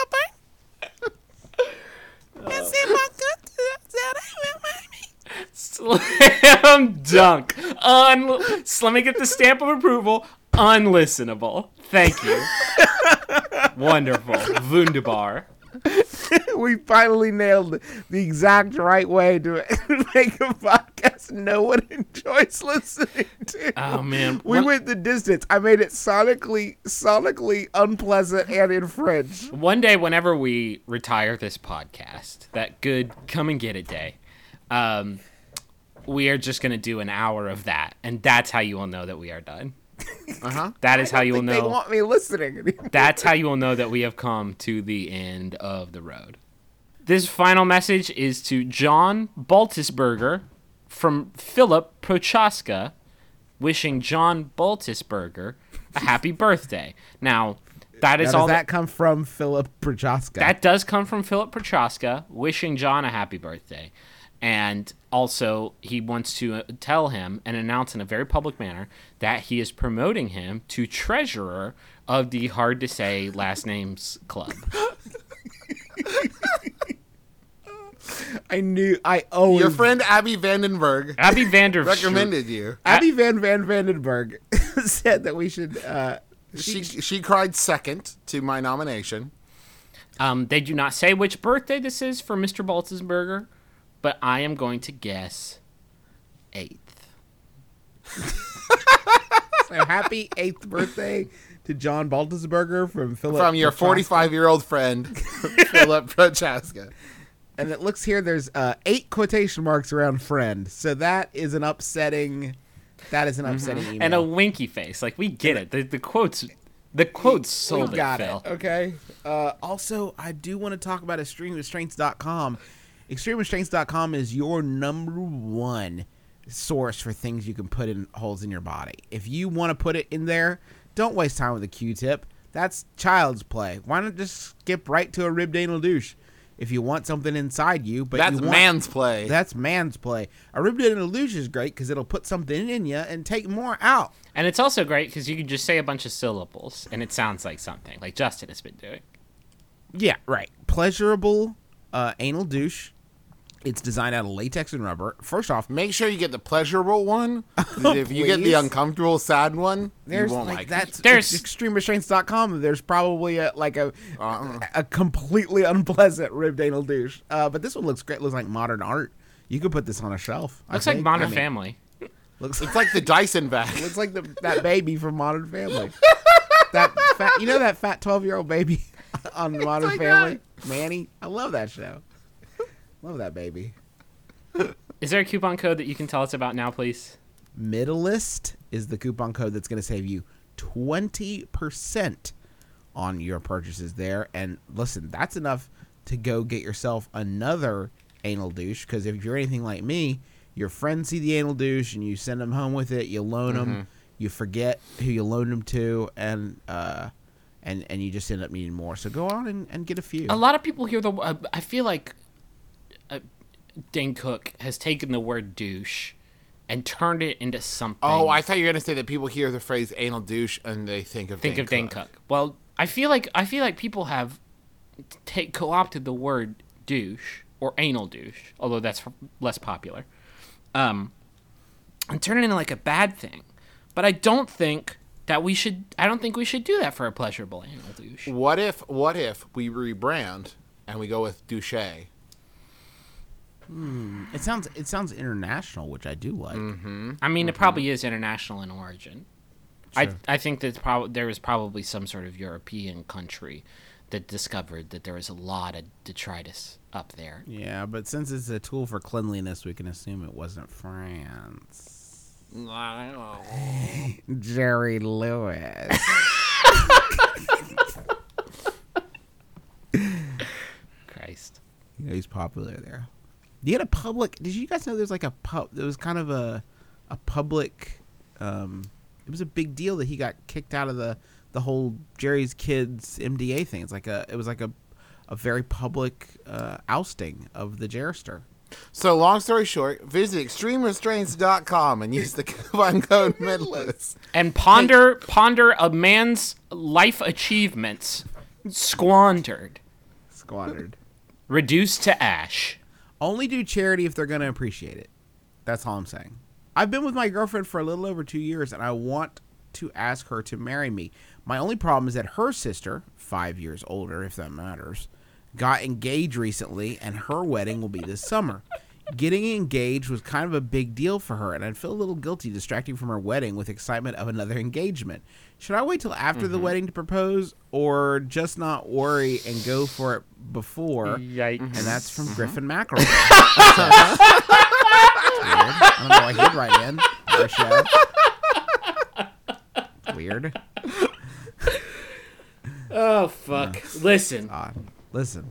Speaker 5: Slam dunk. Un- Let me get the stamp of approval. Unlistenable. Thank you. Wonderful. Wunderbar.
Speaker 3: We finally nailed the exact right way to make a podcast no one enjoys listening to.
Speaker 5: Oh man.
Speaker 3: We
Speaker 5: One,
Speaker 3: went the distance. I made it sonically, sonically unpleasant and in French.
Speaker 5: one day, whenever we retire this podcast, that good come and get it day, um, we are just gonna do an hour of that, and that's how you will know that we are done.
Speaker 4: Uh huh.
Speaker 5: That is how you will
Speaker 3: They
Speaker 5: know.
Speaker 3: want me listening anymore.
Speaker 5: That's how you will know that we have come to the end of the road. This final message is to John Baltisberger from Philip Prochaska, wishing John Baltisberger a happy birthday. Now, That
Speaker 3: Now,
Speaker 5: is
Speaker 3: does
Speaker 5: all.
Speaker 3: that come from Philip Prochaska?
Speaker 5: That does come from Philip Prochaska wishing John a happy birthday. And also, he wants to uh, tell him and announce in a very public manner that he is promoting him to treasurer of the Hard to Say Last Names Club.
Speaker 3: I knew. I always.
Speaker 4: Your friend Abby Vandenberg
Speaker 5: Abby Vander
Speaker 4: recommended you.
Speaker 3: Abby Van Van Vandenberg said that we should. Uh,
Speaker 4: She she cried second to my nomination.
Speaker 5: Um, they do not say which birthday this is for Mister Baltzensberger, but I am going to guess eighth.
Speaker 3: so happy eighth birthday to John Baltusberger from Philip.
Speaker 4: From your
Speaker 3: Prochaska.
Speaker 4: forty-five-year-old friend, Philip Prochaska.
Speaker 3: And it looks here. There's uh, eight quotation marks around friend. So that is an upsetting. That is an upsetting email.
Speaker 5: And a winky face. Like, we get it. The, the quotes, the quotes sold
Speaker 3: We got
Speaker 5: it, Phil.
Speaker 3: it. Okay. Uh, also, I do want to talk about extreme restraints dot com. extreme restraints dot com is your number one source for things you can put in holes in your body. If you want to put it in there, don't waste time with a Q-tip. That's child's play. Why not just skip right to a ribbed anal douche? If you want something inside you, but
Speaker 4: That's
Speaker 3: you want,
Speaker 4: man's play.
Speaker 3: That's man's play. A ribbed anal douche is great because it'll put something in you and take more out.
Speaker 5: And it's also great because you can just say a bunch of syllables and it sounds like something, like Justin has been doing.
Speaker 3: Yeah, right. Pleasurable uh, anal douche. It's designed out of latex and rubber. First off,
Speaker 4: Make sure you get the pleasurable one. 'Cause if you get
Speaker 3: Please?
Speaker 4: the uncomfortable, sad one,
Speaker 3: there's
Speaker 4: you won't
Speaker 3: like,
Speaker 4: like,
Speaker 3: that's
Speaker 4: it.
Speaker 5: There's-
Speaker 3: it's extreme restraints dot com. There's probably a, like a
Speaker 4: Uh-uh.
Speaker 3: a completely unpleasant ribbed anal douche. Uh, but this one looks great. Looks like modern art. You could put this on a shelf. I
Speaker 5: Looks like
Speaker 3: think.
Speaker 5: Modern
Speaker 3: I mean,
Speaker 5: Family.
Speaker 3: Looks
Speaker 4: It's like the Dyson bag.
Speaker 3: looks like the, that baby from Modern Family. that fat, you know that fat twelve year old baby on Modern
Speaker 4: like
Speaker 3: Family, Manny. I love that show. Love that baby.
Speaker 5: Is there a coupon code that you can tell us about now, please?
Speaker 3: Middleist is the coupon code that's going to save you twenty percent on your purchases there. And listen, that's enough to go get yourself another anal douche. Because if you're anything like me, your friends see the anal douche and you send them home with it. You loan them. You forget who you loaned them to. And uh, and, and you just end up needing more. So go on and, and get a few.
Speaker 5: A lot of people hear the. Uh, I feel like uh, Dane Cook has taken the word douche and turned it into something.
Speaker 4: Oh, I thought you were gonna say that people hear the phrase anal douche and they think of
Speaker 5: think
Speaker 4: Dane
Speaker 5: of Dane
Speaker 4: Cook.
Speaker 5: Cook. Well, I feel like I feel like people have take co-opted the word douche or anal douche, although that's less popular, um, and turn it into like a bad thing. But I don't think that we should. I don't think we should do that for a pleasurable anal douche.
Speaker 4: What if what if we rebrand and we go with douche?
Speaker 3: It sounds it sounds international, which I do like.
Speaker 5: I mean, it probably is international in origin. I I think that prob- there was probably some sort of European country that discovered that there was a lot of detritus up there.
Speaker 3: Yeah, but since it's a tool for cleanliness, we can assume it wasn't France. Jerry Lewis.
Speaker 5: Christ.
Speaker 3: You know, he's popular there. You had a public. Did you guys know there's like a pub? There was kind of a a public. Um, it was a big deal that he got kicked out of the the whole Jerry's Kids M D A thing. It's like a. It was like a a very public uh, ousting of the Jerister.
Speaker 4: So, long story short, visit extreme restraints dot com and use the coupon code Middleless.
Speaker 5: And ponder ponder a man's life achievements squandered,
Speaker 3: Squandered.
Speaker 5: reduced to ash.
Speaker 3: Only do charity if they're going to appreciate it. That's all I'm saying. I've been with my girlfriend for a little over two years, and I want to ask her to marry me. My only problem is that her sister, five years older, if that matters, got engaged recently, and her wedding will be this summer. Getting engaged was kind of a big deal for her, and I'd feel a little guilty distracting from her wedding with excitement of another engagement. Should I wait till after the wedding to propose, or just not worry and go for it before?
Speaker 5: Yikes.
Speaker 3: And that's from Griffin McElroy. That's weird. I don't know why he'd write in our show. Weird.
Speaker 5: Oh, fuck. Listen.
Speaker 3: Odd. Listen,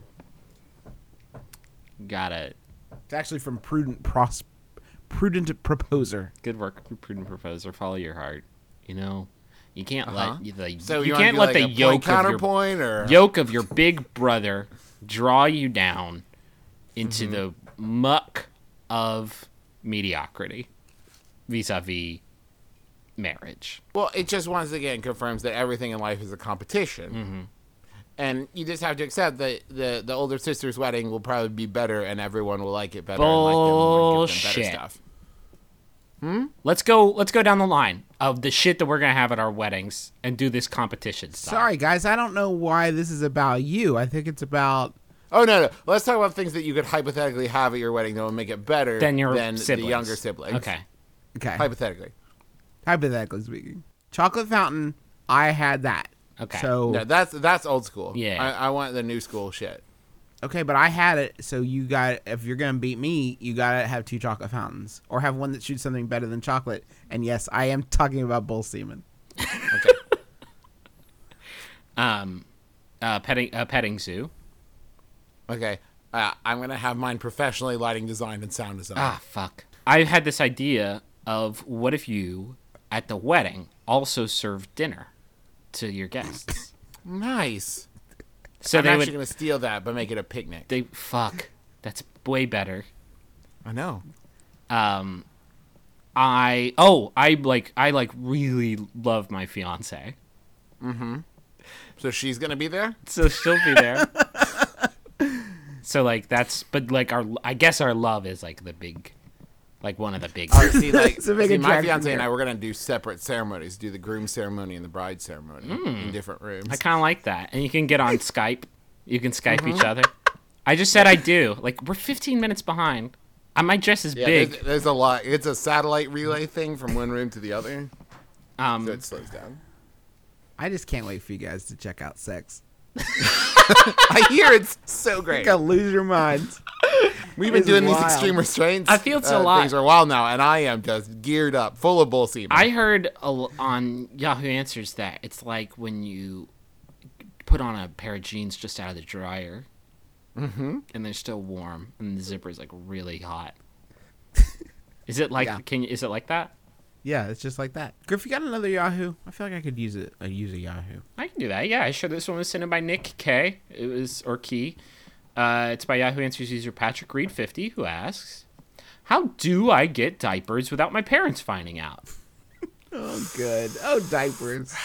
Speaker 5: Got it.
Speaker 3: it's actually from Prudent Pros- Prudent Proposer.
Speaker 5: Good work, prudent proposer. Follow your heart. You know, You can't
Speaker 4: Uh-huh.
Speaker 5: let the
Speaker 4: So
Speaker 5: you
Speaker 4: you, wanna
Speaker 5: can't
Speaker 4: do,
Speaker 5: let
Speaker 4: like,
Speaker 5: the
Speaker 4: a point
Speaker 5: yoke of your
Speaker 4: counterpoint or
Speaker 5: yoke of your big brother draw you down into
Speaker 4: Mm-hmm.
Speaker 5: the muck of mediocrity vis-a-vis marriage.
Speaker 4: Well, it just once again confirms that everything in life is a competition.
Speaker 5: Mm-hmm.
Speaker 4: And you just have to accept that the, the older sister's wedding will probably be better and everyone will like it better and like them and give them better
Speaker 5: Bullshit.
Speaker 4: stuff.
Speaker 5: Let's go let's go down the line of the shit that we're going to have at our weddings and do this competition stuff.
Speaker 3: Sorry, guys. I don't know why this is about you. I think it's about.
Speaker 4: Oh, no, no. Let's talk about things that you could hypothetically have at your wedding that will make it better
Speaker 5: Than your
Speaker 4: than
Speaker 5: siblings.
Speaker 4: the younger siblings.
Speaker 5: Okay.
Speaker 3: Okay.
Speaker 4: Hypothetically.
Speaker 3: Hypothetically speaking, chocolate fountain. I had that.
Speaker 5: Okay.
Speaker 3: So
Speaker 4: No, that's that's old school.
Speaker 5: Yeah.
Speaker 4: I, I want the new school shit.
Speaker 3: okay, but I had it. So you got. If you're gonna beat me, you gotta have two chocolate fountains, or have one that shoots something better than chocolate. And yes, I am talking about bull semen.
Speaker 4: Okay.
Speaker 5: Um uh petting uh, petting zoo.
Speaker 4: Okay. Uh, I'm going to have mine professionally lighting design and sound design.
Speaker 5: Ah, fuck. I had this idea of what if you at the wedding also served dinner to your guests.
Speaker 4: Nice.
Speaker 5: So
Speaker 4: I'm
Speaker 5: they
Speaker 4: actually
Speaker 5: would
Speaker 4: going to steal that, but make it a picnic.
Speaker 5: they fuck. That's way better.
Speaker 4: I know.
Speaker 5: Um I oh, I like I like really love my fiance.
Speaker 4: So she's going to be there?
Speaker 5: So she'll be there. So like that's but like our I guess our love is like the big like one of the big
Speaker 4: Oh, see, like,
Speaker 3: It's a big
Speaker 4: see, my
Speaker 3: attraction
Speaker 4: fiance and
Speaker 3: here.
Speaker 4: I, we're going to do separate ceremonies. Do the groom ceremony and the bride ceremony in different rooms.
Speaker 5: I kind of like that. And you can get on Skype. You can Skype each other. I just said I do. Like we're fifteen minutes behind. I my dress is
Speaker 4: yeah,
Speaker 5: big.
Speaker 4: There's, there's a lot. It's a satellite relay thing from one room to the other,
Speaker 5: Um
Speaker 4: so it slows down.
Speaker 3: I just can't wait for you guys to check out sex.
Speaker 4: I hear it's so great.
Speaker 3: You're gonna lose your minds.
Speaker 4: We've been
Speaker 3: This is
Speaker 4: doing these
Speaker 3: wild.
Speaker 4: extreme restraints.
Speaker 5: I feel it's a
Speaker 4: uh,
Speaker 5: lot.
Speaker 4: Things for a while now, and I am just geared up, full of bull semen.
Speaker 5: I heard a l- on Yahoo Answers that it's like when you put on a pair of jeans just out of the dryer, mm-hmm. and they're still warm, and the zipper is like really hot. Is it like?
Speaker 3: Yeah.
Speaker 5: Can you, is it like that?
Speaker 3: Yeah, it's just like that. Griff, you got another Yahoo? I feel like I could use it. Uh, use a Yahoo.
Speaker 5: I can do that. Yeah, I sure this one was sent in by Nick K. It was or Key. Uh, it's by Yahoo Answers user Patrick Reed fifty, who asks, "How do I get diapers without my parents finding out?"
Speaker 3: Oh, good. Oh, diapers.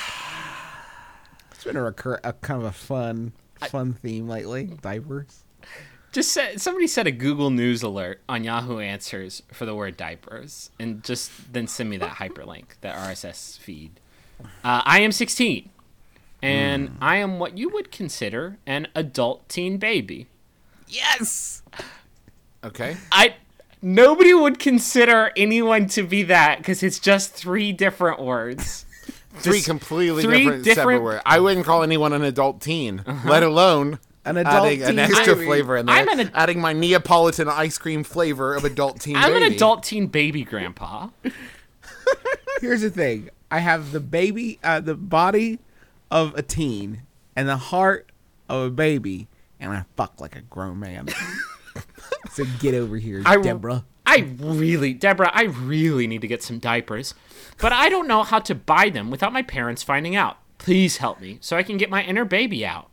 Speaker 3: It's been a, recur- a kind of a fun, fun theme lately. Diapers.
Speaker 5: Just said, somebody said a Google News alert on Yahoo Answers for the word diapers, and just then send me that hyperlink, that R S S feed. Uh, I am sixteen, and I am what you would consider an adult teen baby.
Speaker 3: Yes.
Speaker 4: okay.
Speaker 5: I nobody would consider anyone to be that because it's just three different words.
Speaker 4: Three
Speaker 5: Just
Speaker 4: completely
Speaker 5: three
Speaker 4: different, separate
Speaker 5: different-
Speaker 4: words. I wouldn't call anyone an adult teen, let alone
Speaker 3: An adult
Speaker 4: adding an
Speaker 3: teen
Speaker 4: extra
Speaker 3: baby.
Speaker 4: flavor in there.
Speaker 5: I'm an ad-
Speaker 4: adding my Neapolitan ice cream flavor of adult teen
Speaker 5: I'm
Speaker 4: baby.
Speaker 5: an adult teen baby grandpa.
Speaker 3: Here's the thing. I have the baby, uh, the body of a teen and the heart of a baby, and I fuck like a grown man. So get over here,
Speaker 5: I-
Speaker 3: Deborah.
Speaker 5: I really, Deborah, I really need to get some diapers, but I don't know how to buy them without my parents finding out. Please help me so I can get my inner baby out.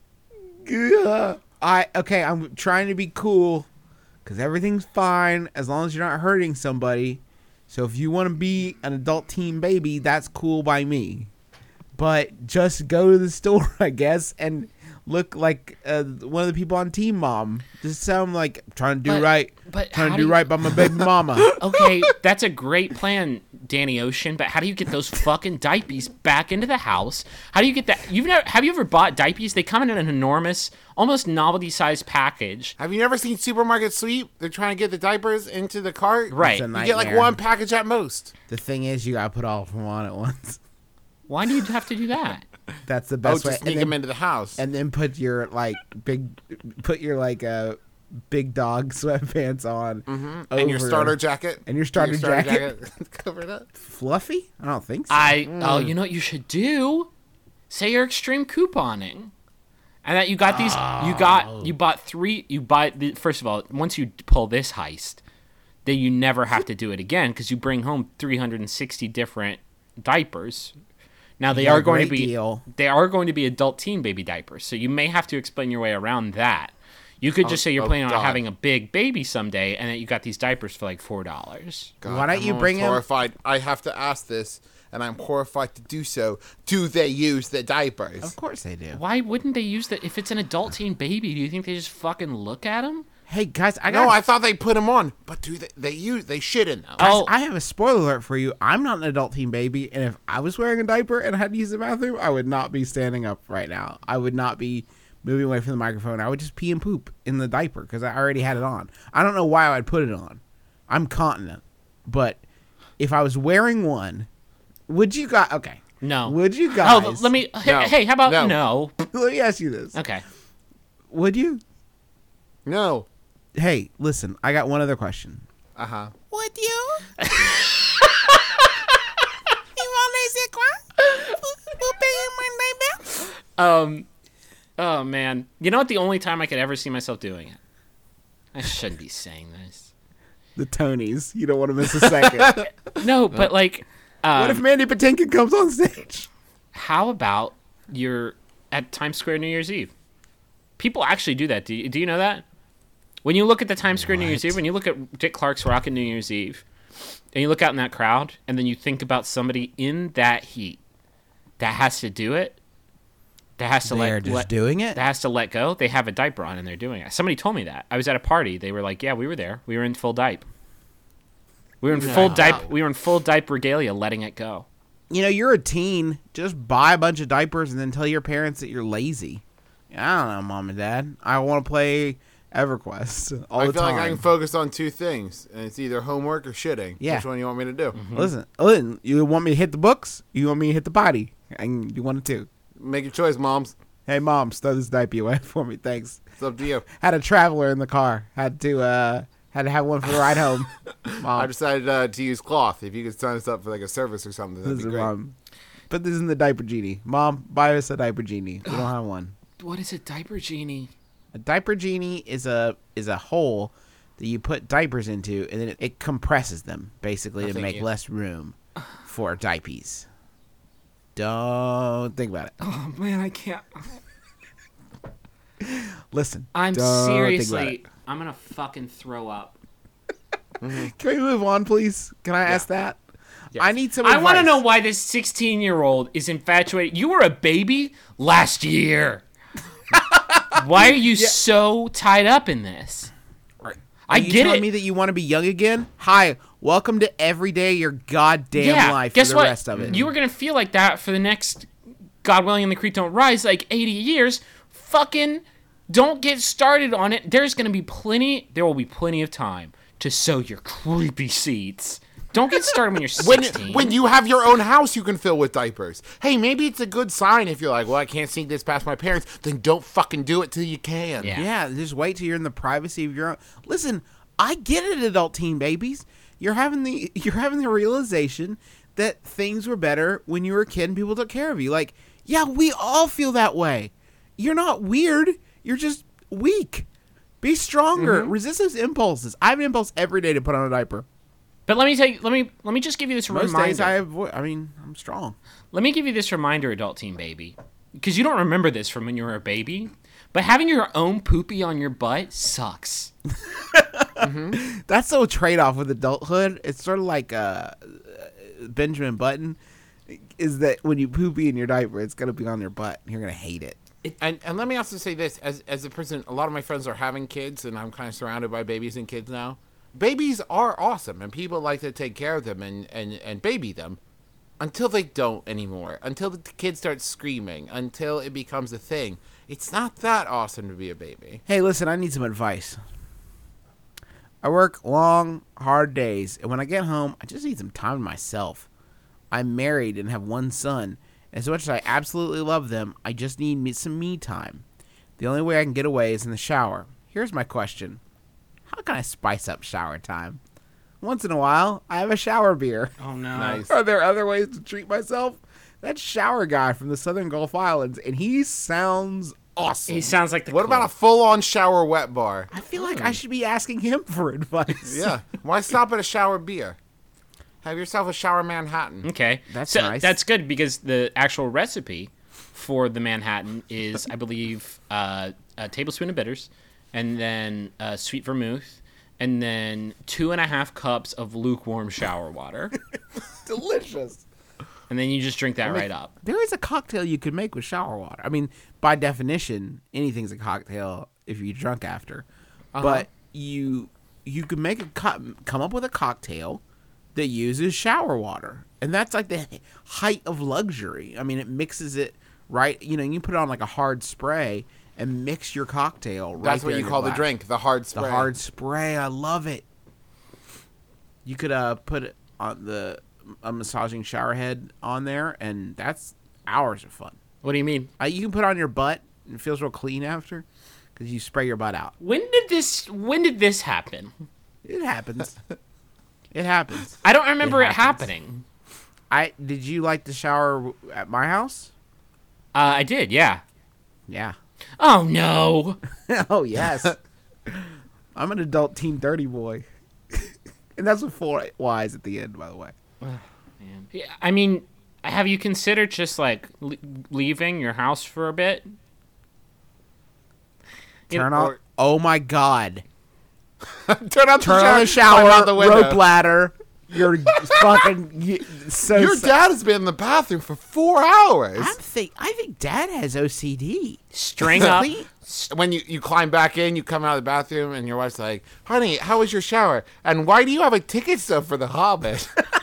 Speaker 3: I okay. I'm trying to be cool because everything's fine as long as you're not hurting somebody. So if you want to be an adult teen baby, that's cool by me. But just go to the store, I guess, and look like uh, one of the people on Teen Mom. Just sound like trying to do
Speaker 5: But-
Speaker 3: right,
Speaker 5: but
Speaker 3: trying
Speaker 5: how
Speaker 3: to
Speaker 5: do
Speaker 3: do
Speaker 5: you-
Speaker 3: right by my baby mama.
Speaker 5: Okay, that's a great plan, Danny Ocean, but how do you get those fucking diapers back into the house? How do you get that? You've never, have you ever bought diapers? They come in an enormous, almost novelty-sized package.
Speaker 4: Have you never seen Supermarket Sweep? They're trying to get the diapers into the cart.
Speaker 5: Right.
Speaker 3: It's a
Speaker 4: You get like
Speaker 3: nightmare.
Speaker 4: one package at most.
Speaker 3: The thing is, you gotta put all of them on at once.
Speaker 5: Why do you have to do that?
Speaker 3: That's the
Speaker 4: Oh,
Speaker 3: best
Speaker 4: to
Speaker 3: way.
Speaker 4: sneak
Speaker 3: And
Speaker 4: them
Speaker 3: then,
Speaker 4: into the house.
Speaker 3: and then put your like big, put your like uh, big dog sweatpants on,
Speaker 4: And your
Speaker 3: over-
Speaker 4: starter jacket.
Speaker 3: and your starter jacket.
Speaker 4: jacket. Cover it up.
Speaker 3: Fluffy? I don't think so.
Speaker 5: I oh, you know what you should do? Say you're extreme couponing, and that you got these. You got you bought three. You buy the, first of all. Once you pull this heist, then you never have to do it again because you bring home three hundred and sixty different diapers. Now they
Speaker 3: Yeah,
Speaker 5: are going to
Speaker 3: great
Speaker 5: be
Speaker 3: deal.
Speaker 5: they are going to be adult teen baby diapers, so you may have to explain your way around that. You could just say you're
Speaker 4: oh,
Speaker 5: planning on
Speaker 4: God.
Speaker 5: having a big baby someday, and that you got these diapers for like four dollars.
Speaker 4: God,
Speaker 3: Why don't
Speaker 4: I'm
Speaker 3: you
Speaker 4: almost
Speaker 3: bring him-
Speaker 4: horrified. I have to ask this, and I'm horrified to do so. Do they use the diapers?
Speaker 3: Of course they do.
Speaker 5: Why wouldn't they use that? If it's an adult teen baby, do you think they just fucking look at them?
Speaker 3: Hey guys, I got.
Speaker 4: No, I thought they put them on, but do they? They use they shit in them.
Speaker 5: Oh,
Speaker 3: I have a spoiler alert for you. I'm not an adult teen baby, and if I was wearing a diaper and I had to use the bathroom, I would not be standing up right now. I would not be moving away from the microphone. I would just pee and poop in the diaper because I already had it on. I don't know why I'd put it on. I'm continent, but if I was wearing one, would you guys? Okay,
Speaker 5: no.
Speaker 3: would you guys?
Speaker 5: Oh, let me. Hey,
Speaker 4: No.
Speaker 5: hey, how about
Speaker 4: No.
Speaker 5: no?
Speaker 3: Let me ask you this.
Speaker 5: Okay.
Speaker 3: Would you?
Speaker 4: No.
Speaker 3: Hey, listen. I got one other question.
Speaker 4: Uh huh.
Speaker 3: Would you?
Speaker 5: Um. Oh man. You know what? The only time I could ever see myself doing it. I shouldn't be saying this.
Speaker 3: The Tonys. You don't want to miss a second.
Speaker 5: No, but like, um,
Speaker 3: What if Mandy Patinkin comes on stage?
Speaker 5: how about you're at Times Square New Year's Eve? People actually do that. Do you, do you know that? When you look at the Times Square New Year's Eve, when you look at Dick Clark's Rockin' New Year's Eve, and you look out in that crowd, and then you think about somebody in that heat that has to do it, that has to
Speaker 3: They're
Speaker 5: let,
Speaker 3: just
Speaker 5: let
Speaker 3: doing it?
Speaker 5: that has to let go. They have a diaper on and they're doing it. Somebody told me that. I was at a party. They were like, "Yeah, we were there. We were in full diaper. We were in full
Speaker 4: No.
Speaker 5: diaper. We were in full diaper regalia, letting it go."
Speaker 3: You know, you're a teen. Just buy a bunch of diapers and then tell your parents that you're lazy. I don't know, Mom and Dad. I want to play EverQuest all
Speaker 4: I
Speaker 3: the
Speaker 4: feel
Speaker 3: time.
Speaker 4: like I can focus on two things, and it's either homework or shitting.
Speaker 3: Yeah.
Speaker 4: Which one you want me to do?
Speaker 3: Listen, listen. You want me to hit the books? You want me to hit the potty? I can do one or two.
Speaker 4: Make your choice, moms.
Speaker 3: Hey, Mom, throw this diaper away for me. Thanks.
Speaker 4: It's up to you.
Speaker 3: Had a traveler in the car. Had to uh, had to have one for the ride home.
Speaker 4: I
Speaker 3: Mom,
Speaker 4: decided uh, to use cloth. If you could sign us up for like a service or something, that'd be
Speaker 3: listen,
Speaker 4: great.
Speaker 3: Mom. Put this in the diaper genie. Mom, buy us a diaper genie. We don't have one.
Speaker 5: What is a diaper genie?
Speaker 3: A diaper genie is a is a hole that you put diapers into, and then it, it compresses them basically to
Speaker 4: thank
Speaker 3: make
Speaker 4: you.
Speaker 3: less room for diapers. Don't think about it.
Speaker 5: Oh man, I can't.
Speaker 3: Listen,
Speaker 5: I'm
Speaker 3: don't think about
Speaker 5: seriously.
Speaker 3: it.
Speaker 5: I'm gonna fucking throw up.
Speaker 3: Can we move on, please? Can I ask that? I need some.
Speaker 5: I want to
Speaker 3: advice.
Speaker 5: know why this sixteen-year-old is infatuated. You were a baby last year. Why are you so tied up in this? I
Speaker 3: Are you
Speaker 5: get
Speaker 3: telling
Speaker 5: it.
Speaker 3: me that you want to be young again? Hi, welcome to every day of your goddamn
Speaker 5: yeah.
Speaker 3: life
Speaker 5: Guess
Speaker 3: for the
Speaker 5: what?
Speaker 3: rest of it.
Speaker 5: You were gonna feel like that for the next, God willing, and the creek don't rise, like eighty years. Fucking don't get started on it. There's gonna be plenty. There will be plenty of time to sow your creepy seeds. Don't get started when you're
Speaker 4: When,
Speaker 5: sixteen.
Speaker 4: when you have your own house, you can fill with diapers. Hey, maybe it's a good sign if you're like, well, I can't sneak this past my parents. Then don't fucking do it till you can.
Speaker 5: Yeah.
Speaker 3: Yeah, just wait till you're in the privacy of your own. Listen, I get it, adult teen babies. You're having the you're having the realization that things were better when you were a kid and people took care of you. Like, yeah, we all feel that way. You're not weird. You're just weak. Be stronger.
Speaker 5: Mm-hmm.
Speaker 3: Resist those impulses. I have an impulse every day to put on a diaper.
Speaker 5: But let me tell you, let me let me just give you this
Speaker 3: Most
Speaker 5: reminder.
Speaker 3: days I avoid. I mean, I'm strong.
Speaker 5: Let me give you this reminder, adult teen baby, because you don't remember this from when you were a baby. But having your own poopy on your butt sucks.
Speaker 3: That's the trade off with adulthood. It's sort of like uh, Benjamin Button. Is that when you poopy in your diaper, it's gonna be on your butt. You're gonna hate it.
Speaker 4: And and let me also say this, as as a person, a lot of my friends are having kids, and I'm kind of surrounded by babies and kids now. Babies are awesome, and people like to take care of them and, and, and baby them until they don't anymore, until the kids start screaming, until it becomes a thing. It's not that awesome to be a baby.
Speaker 3: Hey, listen, I need some advice. I work long, hard days, and when I get home, I just need some time to myself. I'm married and have one son. As much as I absolutely love them, I just need me some me time. The only way I can get away is in the shower. Here's my question. How can I spice up shower time? Once in a while, I have a shower beer.
Speaker 5: Oh no!
Speaker 4: Nice.
Speaker 3: Are there other ways to treat myself? That shower guy from the Southern Gulf Islands, and he sounds awesome.
Speaker 5: He sounds like the.
Speaker 4: What about a full-on shower wet bar?
Speaker 3: I feel like I should be asking him for advice.
Speaker 4: Yeah. Why stop at a shower beer? Have yourself a shower Manhattan.
Speaker 5: Okay,
Speaker 3: That's
Speaker 5: so
Speaker 3: nice.
Speaker 5: That's good because the actual recipe for the Manhattan is, I believe, uh, a tablespoon of bitters, and then uh, sweet vermouth, and then two and a half cups of lukewarm shower water,
Speaker 3: Delicious.
Speaker 5: and then you just drink that right up.
Speaker 3: There is a cocktail you could make with shower water. I mean, by definition, anything's a cocktail if you're drunk after. But you you could make a co- come up with a cocktail that uses shower water, and that's like the height of luxury. I mean, it mixes it right. You know, you put it on like a hard spray and mix your cocktail. Right
Speaker 4: That's what
Speaker 3: there
Speaker 4: you
Speaker 3: in
Speaker 4: call
Speaker 3: your
Speaker 4: the
Speaker 3: glass.
Speaker 4: drink, the hard spray.
Speaker 3: The hard spray. I love it. You could uh put it on the a massaging shower head on there, and that's hours of fun.
Speaker 5: What do you mean?
Speaker 3: Uh, you can put it on your butt, and it feels real clean after, because you spray your butt out.
Speaker 5: When did this? When did this happen?
Speaker 3: It happens. It happens.
Speaker 5: I don't remember it,
Speaker 3: happens.
Speaker 5: happening.
Speaker 3: I did you like to shower w- at my house?
Speaker 5: Uh, I did, yeah.
Speaker 3: Yeah.
Speaker 5: Oh no.
Speaker 3: Oh yes. I'm an adult teen dirty boy, and that's with four Y's at the end, by the way.
Speaker 5: Yeah, I mean, have you considered just like le- leaving your house for a bit? You
Speaker 3: Turn
Speaker 5: know,
Speaker 3: on. Oh my God.
Speaker 4: Turn on the
Speaker 3: Turn
Speaker 4: shower.
Speaker 3: on the
Speaker 4: climb
Speaker 3: shower.
Speaker 4: out the window.
Speaker 3: Rope ladder. You're fucking you, so.
Speaker 4: Your
Speaker 3: so-
Speaker 4: dad has been in the bathroom for four hours.
Speaker 3: I'm think. I think Dad has O C D.
Speaker 5: String up.
Speaker 4: When you, you climb back in, you come out of the bathroom, and your wife's like, honey, how was your shower? And why do you have a ticket stub for The Hobbit?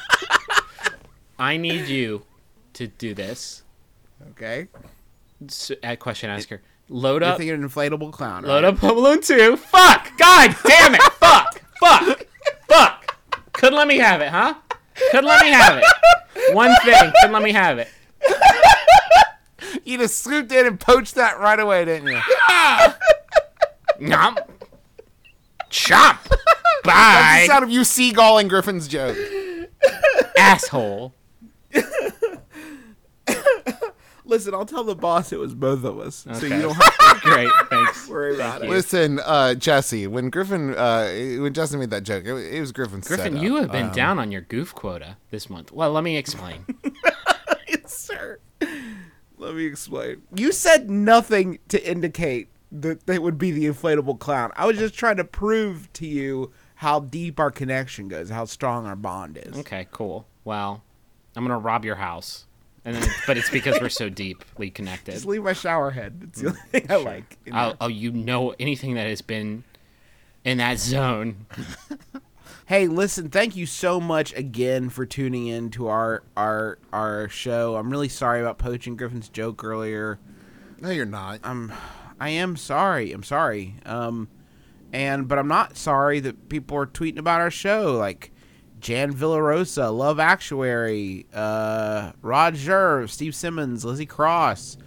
Speaker 5: I need you to do this.
Speaker 3: Okay.
Speaker 5: So, uh, question asker. Load
Speaker 3: You're
Speaker 5: up.
Speaker 3: thinking an inflatable clown. Right?
Speaker 5: Load up Home Alone two. Fuck! God damn it! Fuck! Fuck! Fuck! Couldn't let me have it, huh? Couldn't let me have it. One thing. Couldn't let me have it.
Speaker 4: You just swooped in and poached that right away, didn't you?
Speaker 5: Nom. Chop.
Speaker 4: That's
Speaker 5: Bye.
Speaker 4: the sound of you seagulling Griffin's joke.
Speaker 5: Asshole.
Speaker 3: Listen, I'll tell the boss it was both of us, so
Speaker 5: Okay.
Speaker 3: you don't have to
Speaker 5: Great. Thanks.
Speaker 3: worry about it.
Speaker 4: Listen, uh, Jesse, when Griffin, uh, when Jesse made that joke, it, it was Griffin's
Speaker 5: Griffin,
Speaker 4: setup.
Speaker 5: you have been down on your goof quota this month. Well, let me explain.
Speaker 3: Sir. Let me explain. You said nothing to indicate that they would be the inflatable clown. I was just trying to prove to you how deep our connection goes, how strong our bond is.
Speaker 5: Okay, cool. Well, I'm gonna rob your house, and then, but it's because we're so deeply connected.
Speaker 3: Just leave my shower head. It's the only thing I like. in
Speaker 5: Oh,
Speaker 3: there.
Speaker 5: oh, you know anything that has been in that zone?
Speaker 3: Hey, listen, thank you so much again for tuning in to our our our show. I'm really sorry about poaching Griffin's joke earlier.
Speaker 4: No, you're not.
Speaker 3: I'm I am sorry. I'm sorry. Um and but I'm not sorry that people are tweeting about our show, like Jan Villarosa, Love Actuary, uh Rod Jerv, Steve Simmons, Lizzie Cross,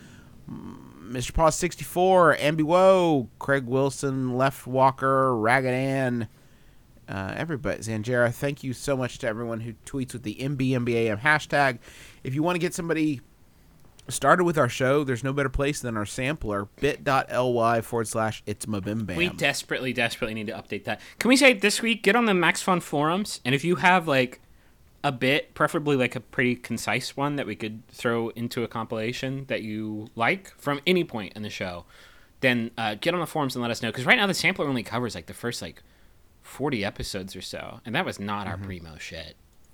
Speaker 3: Mister Paw sixty-four, Ambi Woe, Craig Wilson, Left Walker, Ragged Ann, uh, everybody. Zanjera, thank you so much to everyone who tweets with the M B M B A M hashtag. If you want to get somebody started with our show, there's no better place than our sampler, bit.ly forward slash it's mabimbam.
Speaker 5: We desperately, desperately need to update that. Can we say this week, get on the Max Fun forums, and if you have like a bit, preferably like a pretty concise one that we could throw into a compilation that you like from any point in the show, then uh, get on the forums and let us know. Because right now the sampler only covers like the first like forty episodes or so, and that was not our primo shit.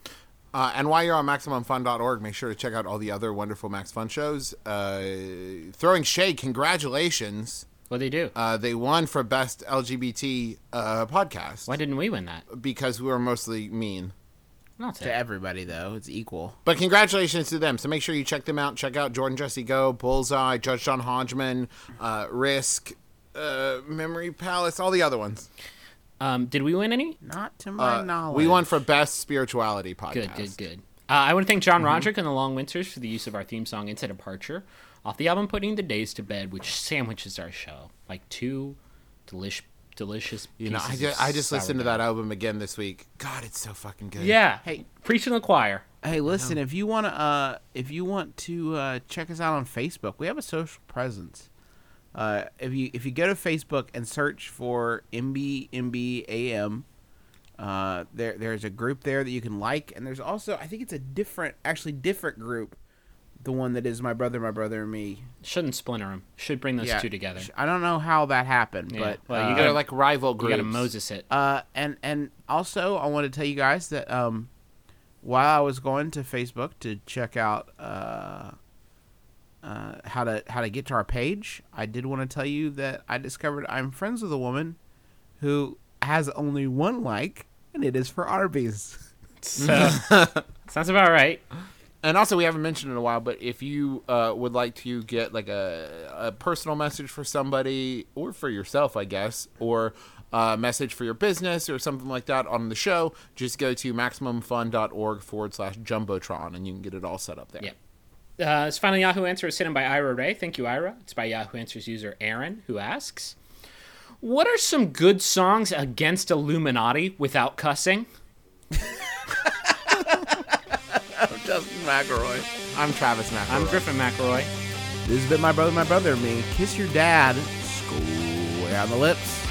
Speaker 4: Uh, and while you're on Maximum Fun dot org, make sure to check out all the other wonderful Max Fun shows. Uh, Throwing Shade, congratulations.
Speaker 5: What'd they do?
Speaker 4: Uh, they won for Best L G B T uh, Podcast
Speaker 5: Why didn't we win that?
Speaker 4: because we were mostly mean.
Speaker 5: Not
Speaker 3: To everybody, though. It's equal.
Speaker 4: But congratulations to them. So make sure you check them out. Check out Jordan Jesse Go, Bullseye, Judge John Hodgman, uh, Risk, uh, Memory Palace, all the other ones.
Speaker 5: Um, did we win any?
Speaker 3: Not to my
Speaker 4: Uh,
Speaker 3: knowledge.
Speaker 4: we won for Best Spirituality Podcast.
Speaker 5: Good, good, good. Uh, I want to thank John Roderick and the Long Winters for the use of our theme song "Into Departure" off the album "Putting the Days to Bed," which sandwiches our show like two delish, delicious.
Speaker 4: You know, I
Speaker 5: pieces
Speaker 4: just,
Speaker 5: of
Speaker 4: I just listened to that
Speaker 5: sourdough.
Speaker 4: album again this week. God, it's so fucking good.
Speaker 5: Yeah.
Speaker 3: Hey.
Speaker 5: Preach in the choir.
Speaker 3: Hey, listen, if you want to uh, if you want to uh, check us out on Facebook, we have a social presence. Uh, if you if you go to Facebook and search for M B M B A M, Uh, there there's a group there that you can like, and there's also I think it's a different, actually different group, the one that is my brother, my brother and me.
Speaker 5: Shouldn't splinter them. Should bring those
Speaker 3: Yeah,
Speaker 5: two together.
Speaker 3: I don't know how that happened,
Speaker 5: Yeah,
Speaker 3: but
Speaker 5: well, you
Speaker 3: uh,
Speaker 4: You
Speaker 5: gotta-
Speaker 4: gotta like rival
Speaker 5: You
Speaker 4: groups.
Speaker 5: got to Moses it.
Speaker 3: Uh, and and also, I want to tell you guys that um, while I was going to Facebook to check out uh, uh, how to how to get to our page, I did want to tell you that I discovered I'm friends with a woman who has only one like, and it is for Arby's.
Speaker 5: So, sounds about right.
Speaker 4: And also, we haven't mentioned in a while, but if you uh, would like to get like a, a personal message for somebody or for yourself, I guess, or a message for your business or something like that on the show, just go to maximumfun.org forward slash jumbotron and you can get it all set up there.
Speaker 5: Yeah. Uh, this final Yahoo answer is sent in by Ira Ray. Thank you, Ira. It's by Yahoo Answers user Aaron, who asks, what are some good songs against Illuminati without cussing?
Speaker 3: Justin McElroy.
Speaker 4: I'm Travis McElroy.
Speaker 5: I'm Griffin McElroy.
Speaker 3: This has been my brother, my brother and me. Kiss your dad square on the lips.